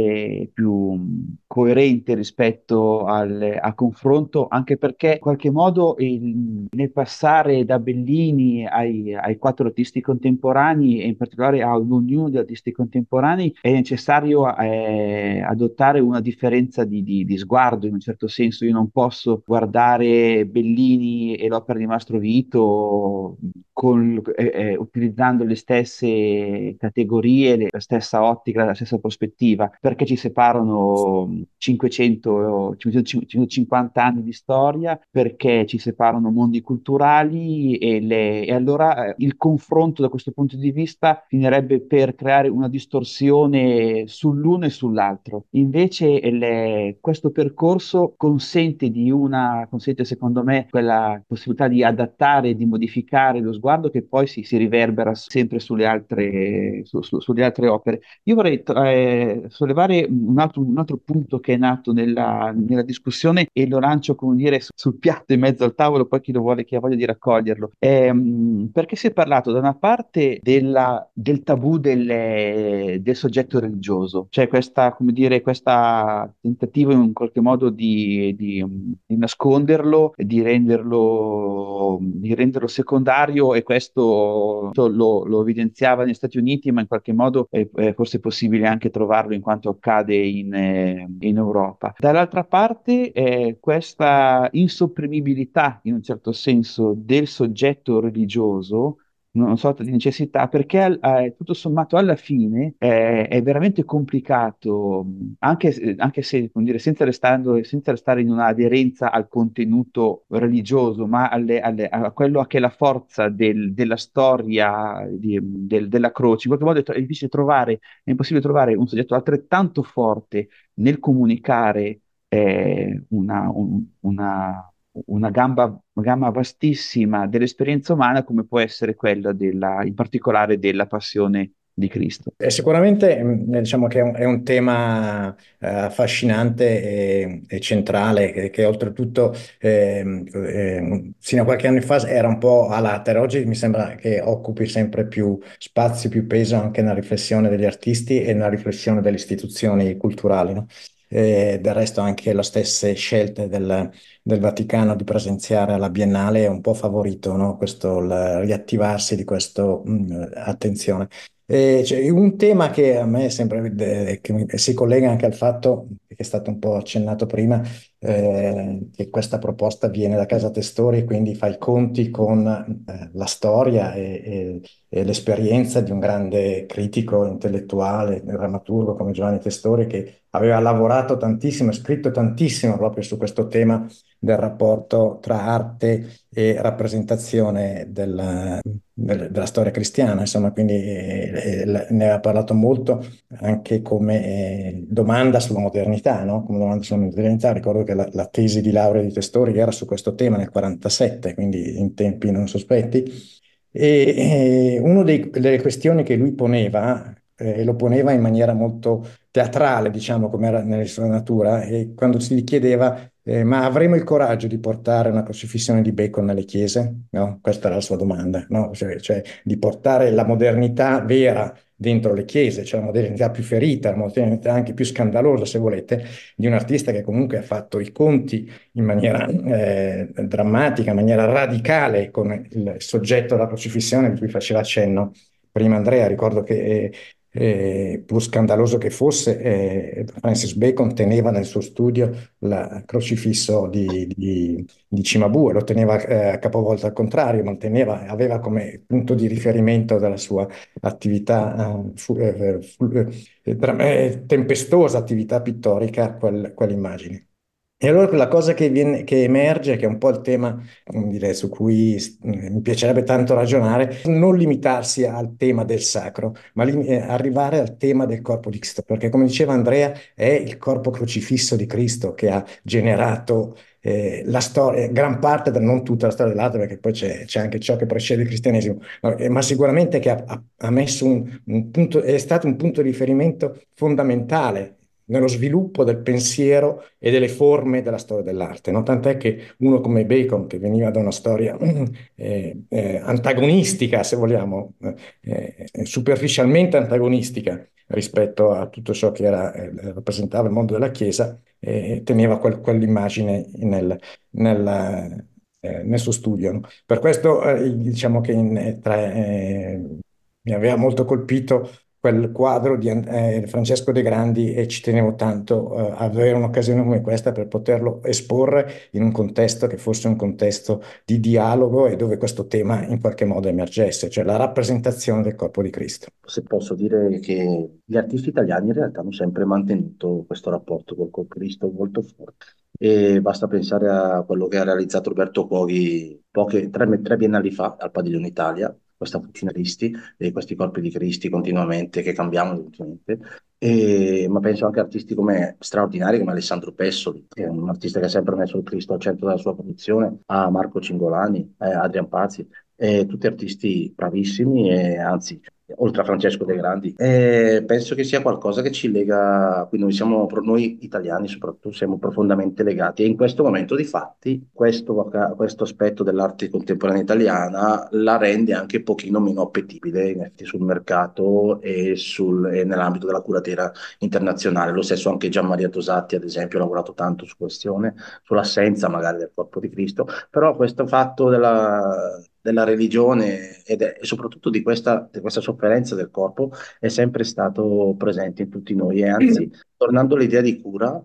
B: e più mh, coerente rispetto al, al confronto, anche perché in qualche modo il- nel passare da Bellini ai, ai quattro artisti contemporanei e in particolare a ognuno degli artisti contemporanei è necessario eh, adottare una differenza di, di di sguardo in un certo senso. Io non posso guardare Bellini e l'opera di Mastro Vito con- eh, eh, utilizzando le stesse categorie, le- la stessa ottica, la stessa prospettiva, perché ci separano cinquecento, cinquecentocinquanta anni di storia, perché ci separano mondi culturali e, le- e allora eh, il confronto da questo punto di vista finirebbe per creare una distorsione sull'uno e sull'altro. Invece le- questo percorso consente di una, consente secondo me quella possibilità di adattare e di modificare lo sguardo che poi si, si riverbera sempre sulle altre, su- su- sulle altre opere. Io vorrei eh, sollevare un altro, un altro punto che è nato nella, nella discussione e lo lancio, come dire, su- sul piatto in mezzo al tavolo, poi chi lo vuole, chi ha voglia di raccoglierlo. Ehm, perché si è parlato da una parte della- del tabù delle- del soggetto religioso, cioè questa, come dire, questa tentativo in un qualche modo di, di- di nasconderlo, di renderlo, di renderlo secondario e questo lo, lo evidenziava negli Stati Uniti, ma in qualche modo è, è forse possibile anche trovarlo in quanto accade in, eh, in Europa. Dall'altra parte, eh, questa insopprimibilità, in un certo senso, del soggetto religioso, una sorta di necessità, perché eh, tutto sommato alla fine eh, è veramente complicato, mh, anche, se- anche se, come dire, senza restando, senza restare in un'aderenza al contenuto religioso, ma alle- alle- a quello che è la forza del- della storia di- del- della croce. In qualche modo è, tro- è difficile trovare, è impossibile trovare un soggetto altrettanto forte nel comunicare eh, una, un- una una gamba, gamma vastissima dell'esperienza umana come può essere quella della, in particolare della passione di Cristo.
D: E sicuramente mm, diciamo che è un, è un tema eh, affascinante e, e centrale che, che oltretutto ehm, ehm, fino a qualche anno fa era un po' a latere. Oggi mi sembra che occupi sempre più spazio, più peso anche nella riflessione degli artisti e nella riflessione delle istituzioni culturali, no? E del resto anche le stesse scelte del, del Vaticano di presenziare alla Biennale è un po' favorito, no? Questo, il riattivarsi di questa attenzione. Eh, c'è un tema che a me è sempre, eh, che mi- si collega anche al fatto, che è stato un po' accennato prima, eh, che questa proposta viene da Casa Testori, quindi fa i conti con eh, la storia e, e- e l'esperienza di un grande critico intellettuale, drammaturgo come Giovanni Testori, che aveva lavorato tantissimo, scritto tantissimo proprio su questo tema del rapporto tra arte e rappresentazione del- del- della storia cristiana, insomma, quindi eh, eh, ne ha parlato molto anche come eh, domanda sulla modernità, no? Come domanda sulla modernità. Ricordo che la, la tesi di laurea di Testori era su questo tema nel quarantasette, quindi in tempi non sospetti. E, e una delle questioni che lui poneva, eh, e lo poneva in maniera molto teatrale, diciamo, come era nella sua natura, e quando si gli chiedeva eh, ma avremo il coraggio di portare una crocifissione di Bacon nelle chiese? No? Questa era la sua domanda, no? Cioè, cioè, di portare la modernità vera dentro le chiese, cioè la modernità più ferita, la modernità anche più scandalosa, se volete, di un artista che comunque ha fatto i conti in maniera eh, drammatica, in maniera radicale con il soggetto della crocifissione di cui faceva accenno prima Andrea. Ricordo che eh, eh, pur scandaloso che fosse, eh, Francis Bacon teneva nel suo studio il crocifisso di, di, di Cimabue, lo teneva eh, capovolto al contrario, manteneva, aveva come punto di riferimento della sua attività eh, fu- eh, fu- eh, tra- eh, tempestosa attività pittorica, quel- quell'immagine. E allora la cosa che, viene, che emerge, che è un po' il tema, come dire, su cui eh, mi piacerebbe tanto ragionare, non limitarsi al tema del sacro, ma lim- eh, arrivare al tema del corpo di Cristo, perché come diceva Andrea, è il corpo crocifisso di Cristo che ha generato eh, la storia, gran parte, del- non tutta la storia dell'arte, perché poi c'è c'è anche ciò che precede il cristianesimo, no, eh, ma sicuramente che ha, ha- ha messo un, un punto, è stato un punto di riferimento fondamentale nello sviluppo del pensiero e delle forme della storia dell'arte, no? Tant'è che uno come Bacon, che veniva da una storia eh, eh, antagonistica, se vogliamo, eh, eh, superficialmente antagonistica rispetto a tutto ciò che era, eh, rappresentava il mondo della Chiesa, eh, teneva quel- quell'immagine nel, nel, eh, nel suo studio, no? Per questo eh, diciamo che in, eh, tra, eh, mi aveva molto colpito quel quadro di eh, Francesco De Grandi e ci tenevo tanto eh, a avere un'occasione come questa per poterlo esporre in un contesto che fosse un contesto di dialogo e dove questo tema in qualche modo emergesse, cioè la rappresentazione del corpo di Cristo.
E: Se posso dire che gli artisti italiani in realtà hanno sempre mantenuto questo rapporto col col Cristo molto forte. E basta pensare a quello che ha realizzato Roberto Cuoghi poche, tre, tre biennali fa al Padiglione Italia, questa Fucina Cristi e questi corpi di Cristi continuamente che cambiamo continuamente. E- ma penso anche a artisti come straordinari come Alessandro Pessoli, che è un artista che ha sempre messo il Cristo al centro della sua produzione, a Marco Cingolani, eh, Adrian Pazzi, e tutti artisti bravissimi e anzi oltre a Francesco De Grandi. E penso che sia qualcosa che ci lega, qui noi siamo, noi italiani soprattutto, siamo profondamente legati e in questo momento di fatti questo, questo aspetto dell'arte contemporanea italiana la rende anche un pochino meno appetibile in effetti sul mercato e, sul, e nell'ambito della curatela internazionale. Lo stesso anche Gian Maria Tosatti, ad esempio, ha lavorato tanto su questione, sull'assenza magari del corpo di Cristo, però questo fatto della della religione ed è- e soprattutto di questa, di questa sofferenza del corpo è sempre stato presente in tutti noi e anzi, tornando all'idea di cura,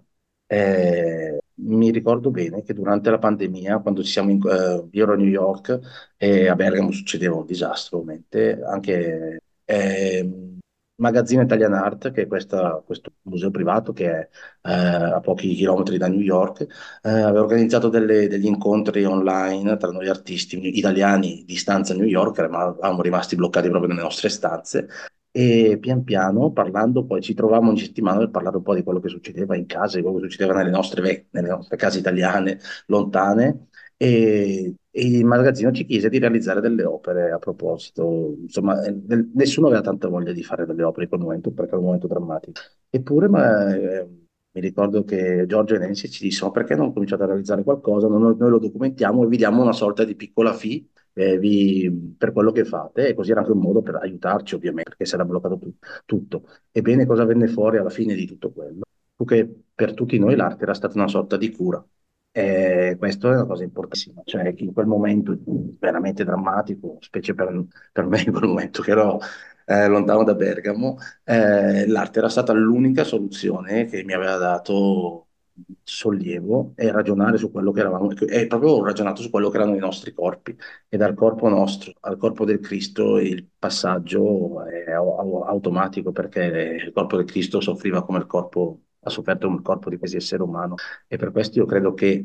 E: eh, mi ricordo bene che durante la pandemia, quando ci siamo in- eh, io ero a New York e a Bergamo succedeva un disastro, ovviamente, anche ehm, Magazzino Italian Art, che è questa- questo museo privato che è eh, a pochi chilometri da New York, eh, aveva organizzato delle- degli incontri online tra noi artisti italiani di stanza a New York, eravamo rimasti bloccati proprio nelle nostre stanze e pian piano, parlando, poi ci trovavamo ogni settimana per parlare un po' di quello che succedeva in casa, di quello che succedeva nelle nostre, vec- nelle nostre case italiane lontane. E, e il magazzino ci chiese di realizzare delle opere a proposito. Insomma, eh, nel- nessuno aveva tanta voglia di fare delle opere in quel momento, perché era un momento drammatico. Eppure, ma, eh, mi ricordo che Giorgio e Nancy ci dissero: "Ma perché non cominciate a realizzare qualcosa? Noi, noi lo documentiamo e vi diamo una sorta di piccola fee eh, vi- per quello che fate", e così era anche un modo per aiutarci, ovviamente, perché si era bloccato tu- tutto. Ebbene, cosa venne fuori alla fine di tutto quello? Fu che per tutti noi l'arte era stata una sorta di cura. E questo è una cosa importantissima, cioè che in quel momento veramente drammatico, specie per, per me in quel momento che ero eh, lontano da Bergamo, eh, l'arte era stata l'unica soluzione che mi aveva dato sollievo e ragionare su quello che eravamo, e proprio ho ragionato su quello che erano i nostri corpi e dal corpo nostro al corpo del Cristo il passaggio è au- au- automatico perché il corpo del Cristo soffriva come il corpo, ha sofferto come il corpo di questi esseri umani e per questo io credo che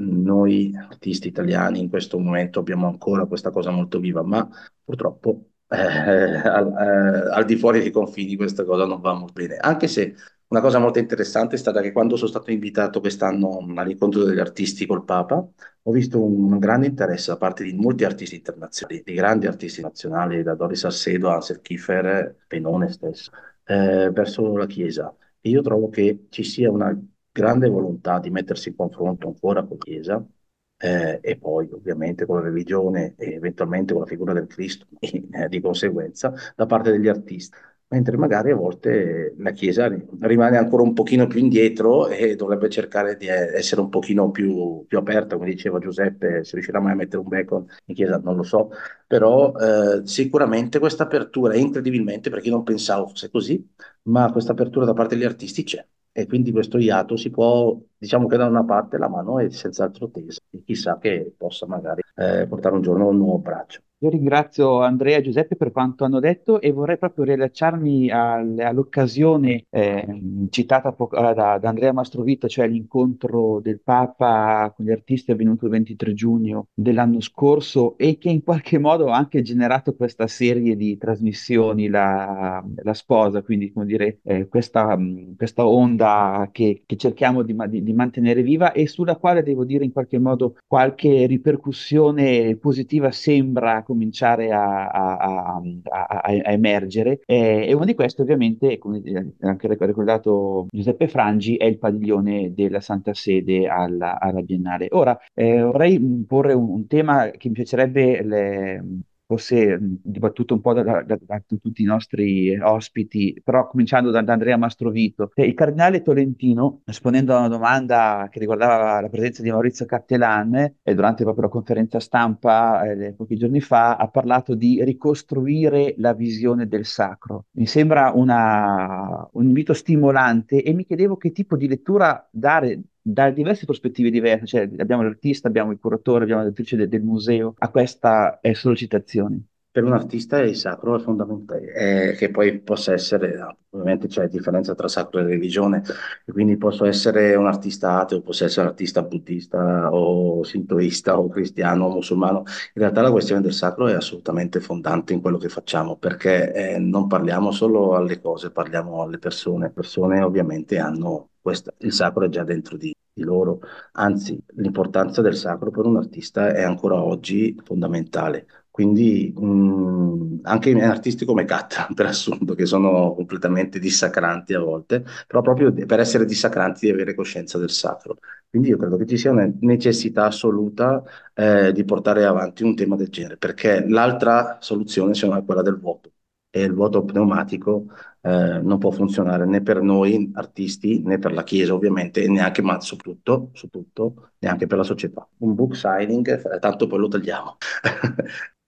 E: noi artisti italiani in questo momento abbiamo ancora questa cosa molto viva, ma purtroppo eh, al, eh, al di fuori dei confini questa cosa non va molto bene, anche se una cosa molto interessante è stata che quando sono stato invitato quest'anno all'incontro degli artisti col Papa, ho visto un grande interesse da parte di molti artisti internazionali, di grandi artisti nazionali, da Doris Salcedo a Ansel Kiefer, Penone stesso, eh, verso la Chiesa. E io trovo che ci sia una grande volontà di mettersi in confronto ancora con la Chiesa, eh, e poi ovviamente con la religione e eventualmente con la figura del Cristo, e, eh, di conseguenza, da parte degli artisti mentre magari a volte la Chiesa ri- rimane ancora un pochino più indietro e dovrebbe cercare di eh, essere un pochino più, più aperta, come diceva Giuseppe, se riuscirà mai a mettere un bacon in Chiesa non lo so, però eh, sicuramente questa apertura, incredibilmente, perché io non pensavo fosse così, ma questa apertura da parte degli artisti c'è. E quindi questo iato si può, diciamo che da una parte la mano è senz'altro tesa, e chissà che possa magari eh, portare un giorno un nuovo braccio.
B: Io ringrazio Andrea e Giuseppe per quanto hanno detto e vorrei proprio riallacciarmi al- all'occasione eh, citata po- eh, da, da Andrea Mastrovito, cioè l'incontro del Papa con gli artisti avvenuto il ventitré giugno dell'anno scorso e che in qualche modo ha anche generato questa serie di trasmissioni, la, la sposa, quindi come dire, eh, questa, mh, questa onda che, che cerchiamo di, ma- di- di mantenere viva e sulla quale devo dire in qualche modo qualche ripercussione positiva sembra cominciare a, a- a- a- a emergere. E, e uno di questi, ovviamente, come ha anche ricordato Giuseppe Frangi, è il padiglione della Santa Sede alla, alla Biennale. Ora, eh, vorrei porre un, un tema che mi piacerebbe le- fosse mh, dibattuto un po' da, da- da- da tutti i nostri ospiti, però cominciando da, da Andrea Mastrovito. Eh, Il cardinale Tolentino, rispondendo a una domanda che riguardava la presenza di Maurizio Cattelan, eh, durante proprio la conferenza stampa eh, pochi giorni fa, ha parlato di ricostruire la visione del sacro. Mi sembra una- un invito stimolante e mi chiedevo che tipo di lettura dare da diverse prospettive diverse, cioè abbiamo l'artista, abbiamo il curatore, abbiamo la direttrice de- del museo, a questa eh, sollecitazione.
E: Per un artista il sacro è fondamentale, eh, che poi possa essere, no, ovviamente c'è differenza tra sacro e religione, e quindi posso essere un artista ateo, posso essere un artista buddista o sintoista o cristiano o musulmano. In realtà la questione del sacro è assolutamente fondante in quello che facciamo, perché eh, non parliamo solo alle cose, parliamo alle persone. Le persone ovviamente hanno questa, il sacro è già dentro di di loro, anzi l'importanza del sacro per un artista è ancora oggi fondamentale. Quindi mh, anche in artisti come Cat, per assurdo, che sono completamente dissacranti a volte, però proprio per essere dissacranti devi avere coscienza del sacro. Quindi io credo che ci sia una necessità assoluta eh, di portare avanti un tema del genere, perché l'altra soluzione secondo me è quella del vuoto. E il vuoto pneumatico eh, non può funzionare né per noi artisti né per la Chiesa ovviamente e neanche, ma soprattutto, soprattutto neanche per la società. Un book signing, eh, tanto poi lo tagliamo.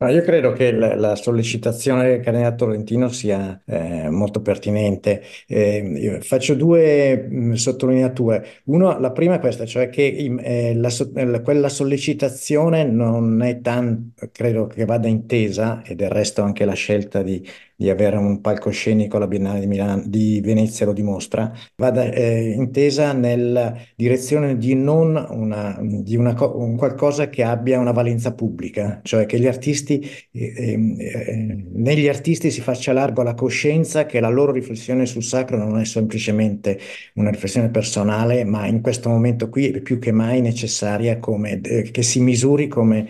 D: No, io credo che la, la sollecitazione del Cardinale Tolentino sia eh, molto pertinente. Eh, io faccio due mh, sottolineature. Uno, la prima è questa, cioè che im- eh, la so- eh, la- quella sollecitazione non è tan, credo che vada intesa, e del resto anche la scelta di, di avere un palcoscenico alla Biennale di Milano, di Venezia lo dimostra, vada eh, intesa nella direzione di non una, di una co- un qualcosa che abbia una valenza pubblica, cioè che gli artisti eh, ehm, eh, negli artisti si faccia largo la coscienza che la loro riflessione sul sacro non è semplicemente una riflessione personale, ma in questo momento qui è più che mai necessaria come, eh, che si misuri come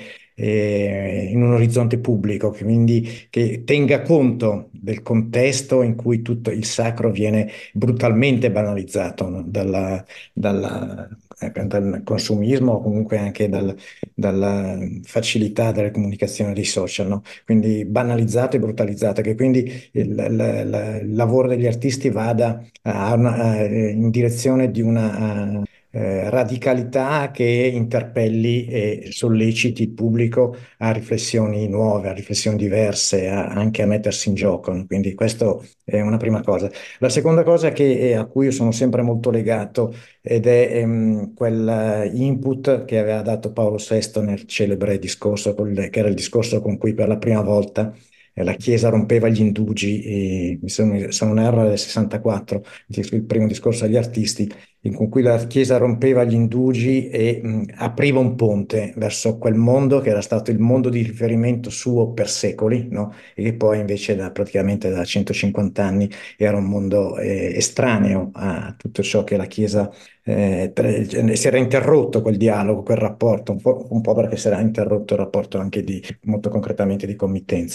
D: eh, in un orizzonte pubblico, che quindi che tenga conto del contesto in cui tutto il sacro viene brutalmente banalizzato, no? Dalla, dalla- eh, dal consumismo o comunque anche dal, dalla facilità delle comunicazioni dei social, no? Quindi banalizzato e brutalizzato, che quindi il, il- il- il lavoro degli artisti vada a una- a- in direzione di una eh, radicalità che interpelli e solleciti il pubblico a riflessioni nuove, a riflessioni diverse, a- anche a mettersi in gioco, no? Quindi questo è una prima cosa. La seconda cosa che, eh, a cui io sono sempre molto legato ed è ehm, quel eh, input che aveva dato Paolo sesto nel celebre discorso, col- che era il discorso con cui per la prima volta eh, la Chiesa rompeva gli indugi, e, mi sembra- se non erro, del sessantaquattro, il il primo discorso agli artisti, in con cui la Chiesa rompeva gli indugi e mh, apriva un ponte verso quel mondo che era stato il mondo di riferimento suo per secoli, no? E che poi invece da praticamente da centocinquanta anni era un mondo eh, estraneo a tutto ciò che la Chiesa eh, tra- si era interrotto quel dialogo, quel rapporto, un po', un po' perché si era interrotto il rapporto anche di, molto concretamente di committenza.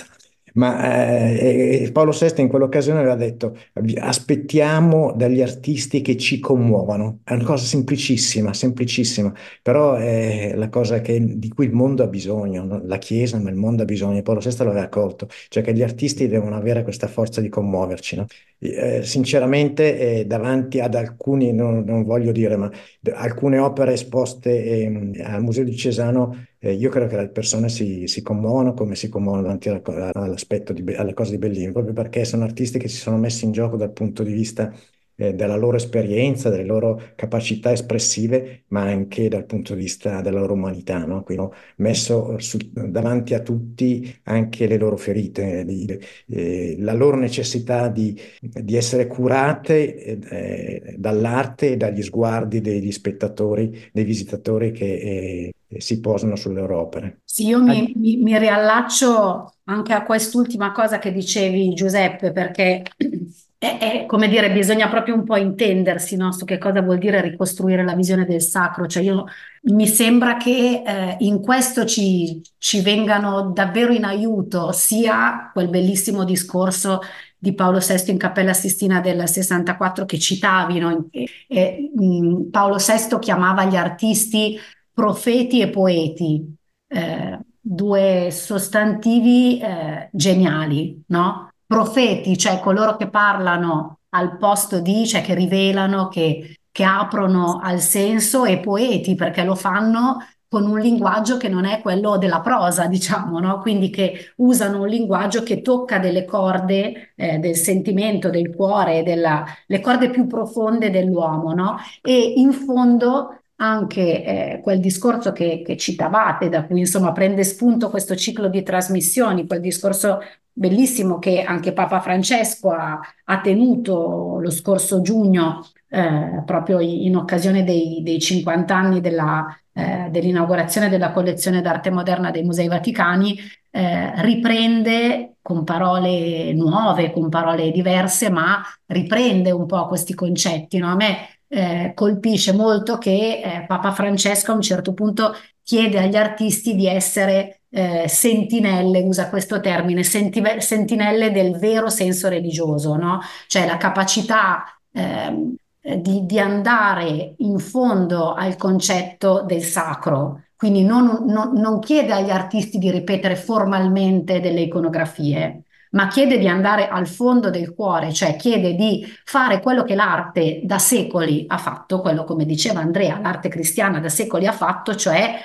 D: Ma eh, e Paolo sesto in quell'occasione aveva detto: "Vi- aspettiamo dagli artisti che ci commuovano". È una cosa semplicissima, semplicissima, però è la cosa che- di cui il mondo ha bisogno, no? La Chiesa, ma il mondo ha bisogno. Paolo sesto l'aveva colto, cioè che gli artisti devono avere questa forza di commuoverci, no? Eh, sinceramente, eh, davanti ad alcuni, non, non voglio dire, ma d- alcune opere esposte ehm, al Museo di Cesano, eh, io credo che le persone si, si commuovono come si commuovono davanti alla co- all'aspetto di, Be- alle cose di Bellini, proprio perché sono artisti che si sono messi in gioco dal punto di vista eh, della loro esperienza, delle loro capacità espressive, ma anche dal punto di vista della loro umanità, no? Quindi ho messo su- davanti a tutti anche le loro ferite, di- eh, la loro necessità di di essere curate eh, dall'arte e dagli sguardi degli spettatori, dei visitatori che eh, si posano sulle loro opere.
C: Sì, io mi, mi- mi riallaccio anche a quest'ultima cosa che dicevi, Giuseppe, perché è, è, come dire, bisogna proprio un po' intendersi, no, su che cosa vuol dire ricostruire la visione del sacro. Cioè io, mi sembra che eh, in questo ci, ci vengano davvero in aiuto sia quel bellissimo discorso di Paolo sesto in Cappella Sistina del sessantaquattro che citavi, no? E- e, mh, Paolo sesto chiamava gli artisti profeti e poeti, eh, due sostantivi eh, geniali, no? Profeti, cioè coloro che parlano al posto di, cioè che rivelano, che, che aprono al senso, e poeti perché lo fanno con un linguaggio che non è quello della prosa, diciamo, no? Quindi che usano un linguaggio che tocca delle corde eh, del sentimento, del cuore, della, le corde più profonde dell'uomo, no? E in fondo anche eh, quel discorso che, che citavate, da cui insomma prende spunto questo ciclo di trasmissioni, quel discorso bellissimo che anche Papa Francesco ha, ha tenuto lo scorso giugno, eh, proprio in, in occasione dei, dei cinquanta anni della, eh, dell'inaugurazione della collezione d'arte moderna dei Musei Vaticani, eh, riprende con parole nuove, con parole diverse, ma riprende un po' questi concetti, no? A me eh, colpisce molto che eh, Papa Francesco a un certo punto chiede agli artisti di essere eh, sentinelle, usa questo termine, senti- sentinelle del vero senso religioso, no? Cioè la capacità ehm, di, di andare in fondo al concetto del sacro. Quindi non, non- non chiede agli artisti di ripetere formalmente delle iconografie, ma chiede di andare al fondo del cuore, cioè chiede di fare quello che l'arte da secoli ha fatto, quello come diceva Andrea, l'arte cristiana da secoli ha fatto, cioè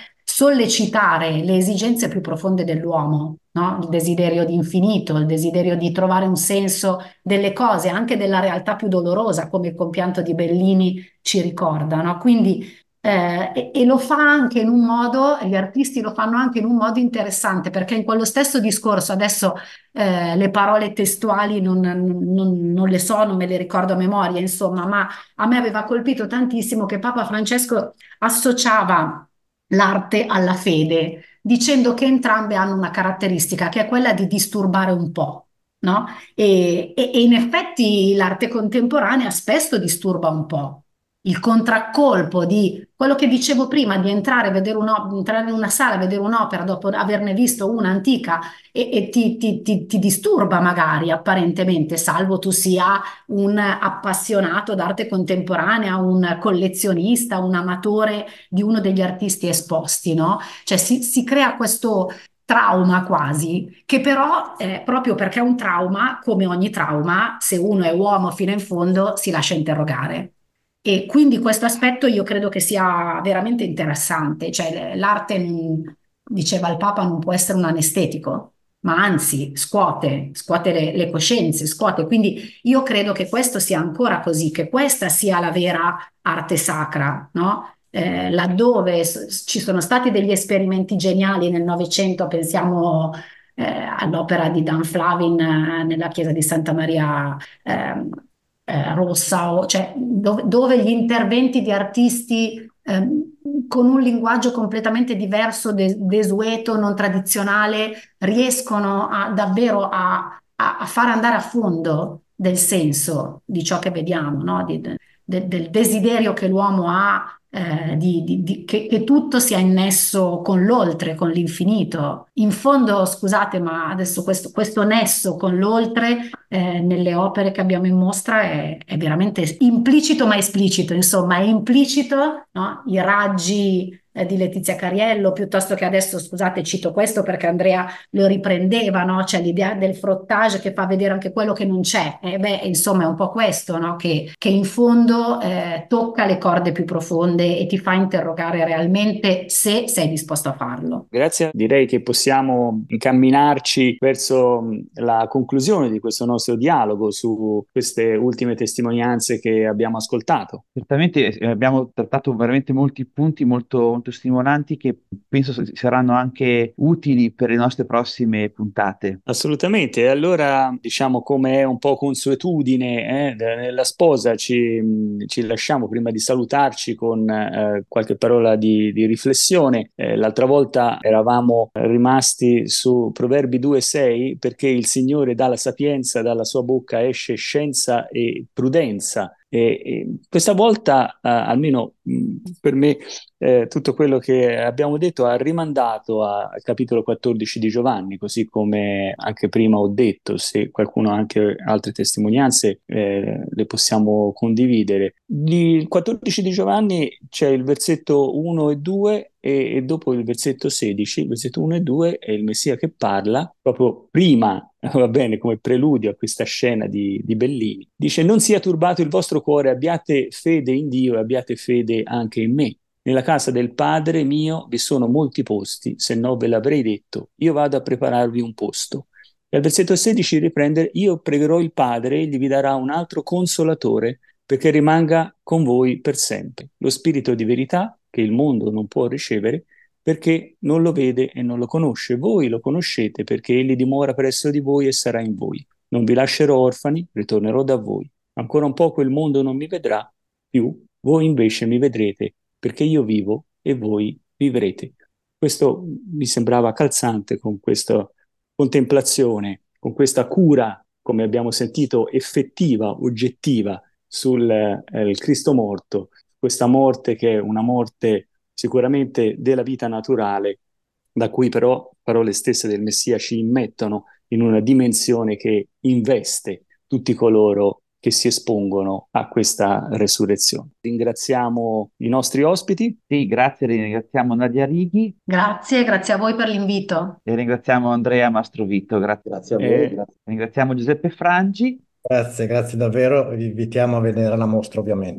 C: sollecitare le esigenze più profonde dell'uomo, no? Il desiderio di infinito, il desiderio di trovare un senso delle cose, anche della realtà più dolorosa, come il compianto di Bellini ci ricorda, no? Quindi eh, e, e lo fa anche in un modo, gli artisti lo fanno anche in un modo interessante, perché in quello stesso discorso, adesso eh, le parole testuali non, non- non le so, non me le ricordo a memoria, insomma, ma a me aveva colpito tantissimo che Papa Francesco associava l'arte alla fede, dicendo che entrambe hanno una caratteristica che è quella di disturbare un po'. No? E, e- e in effetti l'arte contemporanea spesso disturba un po'. Il contraccolpo di quello che dicevo prima, di entrare, vedere un'o- entrare in una sala, vedere un'opera dopo averne visto una antica e, e ti, ti- ti- ti disturba magari apparentemente, salvo tu sia un appassionato d'arte contemporanea, un collezionista, un amatore di uno degli artisti esposti, no? Cioè si, si crea questo trauma quasi, che però eh, proprio perché è un trauma, come ogni trauma, se uno è uomo fino in fondo, si lascia interrogare. E quindi questo aspetto io credo che sia veramente interessante, cioè l'arte, mh, diceva il Papa, non può essere un anestetico, ma anzi scuote, scuote le, le coscienze, scuote. Quindi io credo che questo sia ancora così, che questa sia la vera arte sacra, no? Eh, laddove s- ci sono stati degli esperimenti geniali nel Novecento, pensiamo eh, all'opera di Dan Flavin eh, nella chiesa di Santa Maria ehm, eh, Rossa, o, cioè, dove, dove gli interventi di artisti ehm, con un linguaggio completamente diverso, de- desueto, non tradizionale, riescono a, davvero a, a- a far andare a fondo del senso di ciò che vediamo, no? Di- de- del desiderio che l'uomo ha eh, di, di- di- che, che tutto sia innesso con l'oltre, con l'infinito. In fondo, scusate, ma adesso questo, questo nesso con l'oltre eh, nelle opere che abbiamo in mostra è, è veramente implicito ma esplicito, insomma, è implicito, no? I raggi eh, di Letizia Cariello, piuttosto che adesso, scusate, cito questo perché Andrea lo riprendeva, no? C'è l'idea del frottage che fa vedere anche quello che non c'è. E beh, insomma, è un po' questo, no? Che, che in fondo eh, tocca le corde più profonde e ti fa interrogare realmente se sei disposto a farlo.
A: Grazie. Direi che possiamo incamminarci verso mh, la conclusione di questo nostro dialogo su queste ultime testimonianze che abbiamo ascoltato.
B: Certamente eh, abbiamo trattato veramente molti punti molto, molto stimolanti che penso s- saranno anche utili per le nostre prossime puntate.
A: Assolutamente, e allora diciamo come è un po' consuetudine eh, de- nella sposa ci, mh, ci lasciamo prima di salutarci con eh, qualche parola di, di riflessione. Eh, l'altra volta eravamo rimasti su Proverbi due sei perché il Signore dà la sapienza, dalla sua bocca esce scienza e prudenza. E, e questa volta, eh, almeno mh, per me, eh, tutto quello che abbiamo detto ha rimandato a- al capitolo quattordici di Giovanni, così come anche prima ho detto, se qualcuno ha anche altre testimonianze, eh, le possiamo condividere. Il quattordici di Giovanni c'è il versetto uno e due e, e dopo il versetto sedici, il versetto uno e due è il Messia che parla, proprio prima, va bene, come preludio a questa scena di, di Bellini. Dice: non sia turbato il vostro cuore, abbiate fede in Dio e abbiate fede anche in me. Nella casa del Padre mio vi sono molti posti, se no ve l'avrei detto, io vado a prepararvi un posto. E al versetto sedici riprende: io pregherò il Padre, egli vi darà un altro consolatore perché rimanga con voi per sempre. Lo Spirito di verità che il mondo non può ricevere perché non lo vede e non lo conosce. Voi lo conoscete perché egli dimora presso di voi e sarà in voi. Non vi lascerò orfani, ritornerò da voi. Ancora un poco il mondo non mi vedrà più, voi invece mi vedrete perché io vivo e voi vivrete. Questo mi sembrava calzante con questa contemplazione, con questa cura, come abbiamo sentito, effettiva, oggettiva sul eh, il Cristo morto, questa morte che è una morte sicuramente della vita naturale, da cui però parole stesse del Messia ci immettono in una dimensione che investe tutti coloro che si espongono a questa resurrezione. Ringraziamo i nostri ospiti.
B: Sì, grazie, ringraziamo Nadia Righi
C: Grazie, grazie a voi per l'invito.
B: e ringraziamo Andrea Mastrovito, grazie.
E: Grazie a voi,
A: Eh,
E: grazie.
B: Ringraziamo Giuseppe Frangi.
D: Grazie, grazie davvero. Vi invitiamo a vedere la mostra, ovviamente.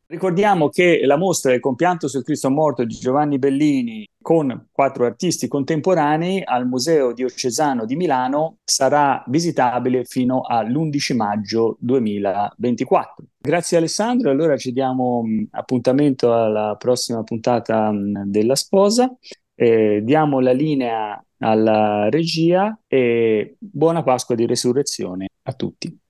A: Ricordiamo che la mostra del compianto sul Cristo morto di Giovanni Bellini con quattro artisti contemporanei al Museo Diocesano di Milano sarà visitabile fino all'undici maggio duemilaventiquattro. Grazie Alessandro, allora ci diamo mh, appuntamento alla prossima puntata mh, della Sposa, eh, diamo la linea alla regia e buona Pasqua di Resurrezione a tutti.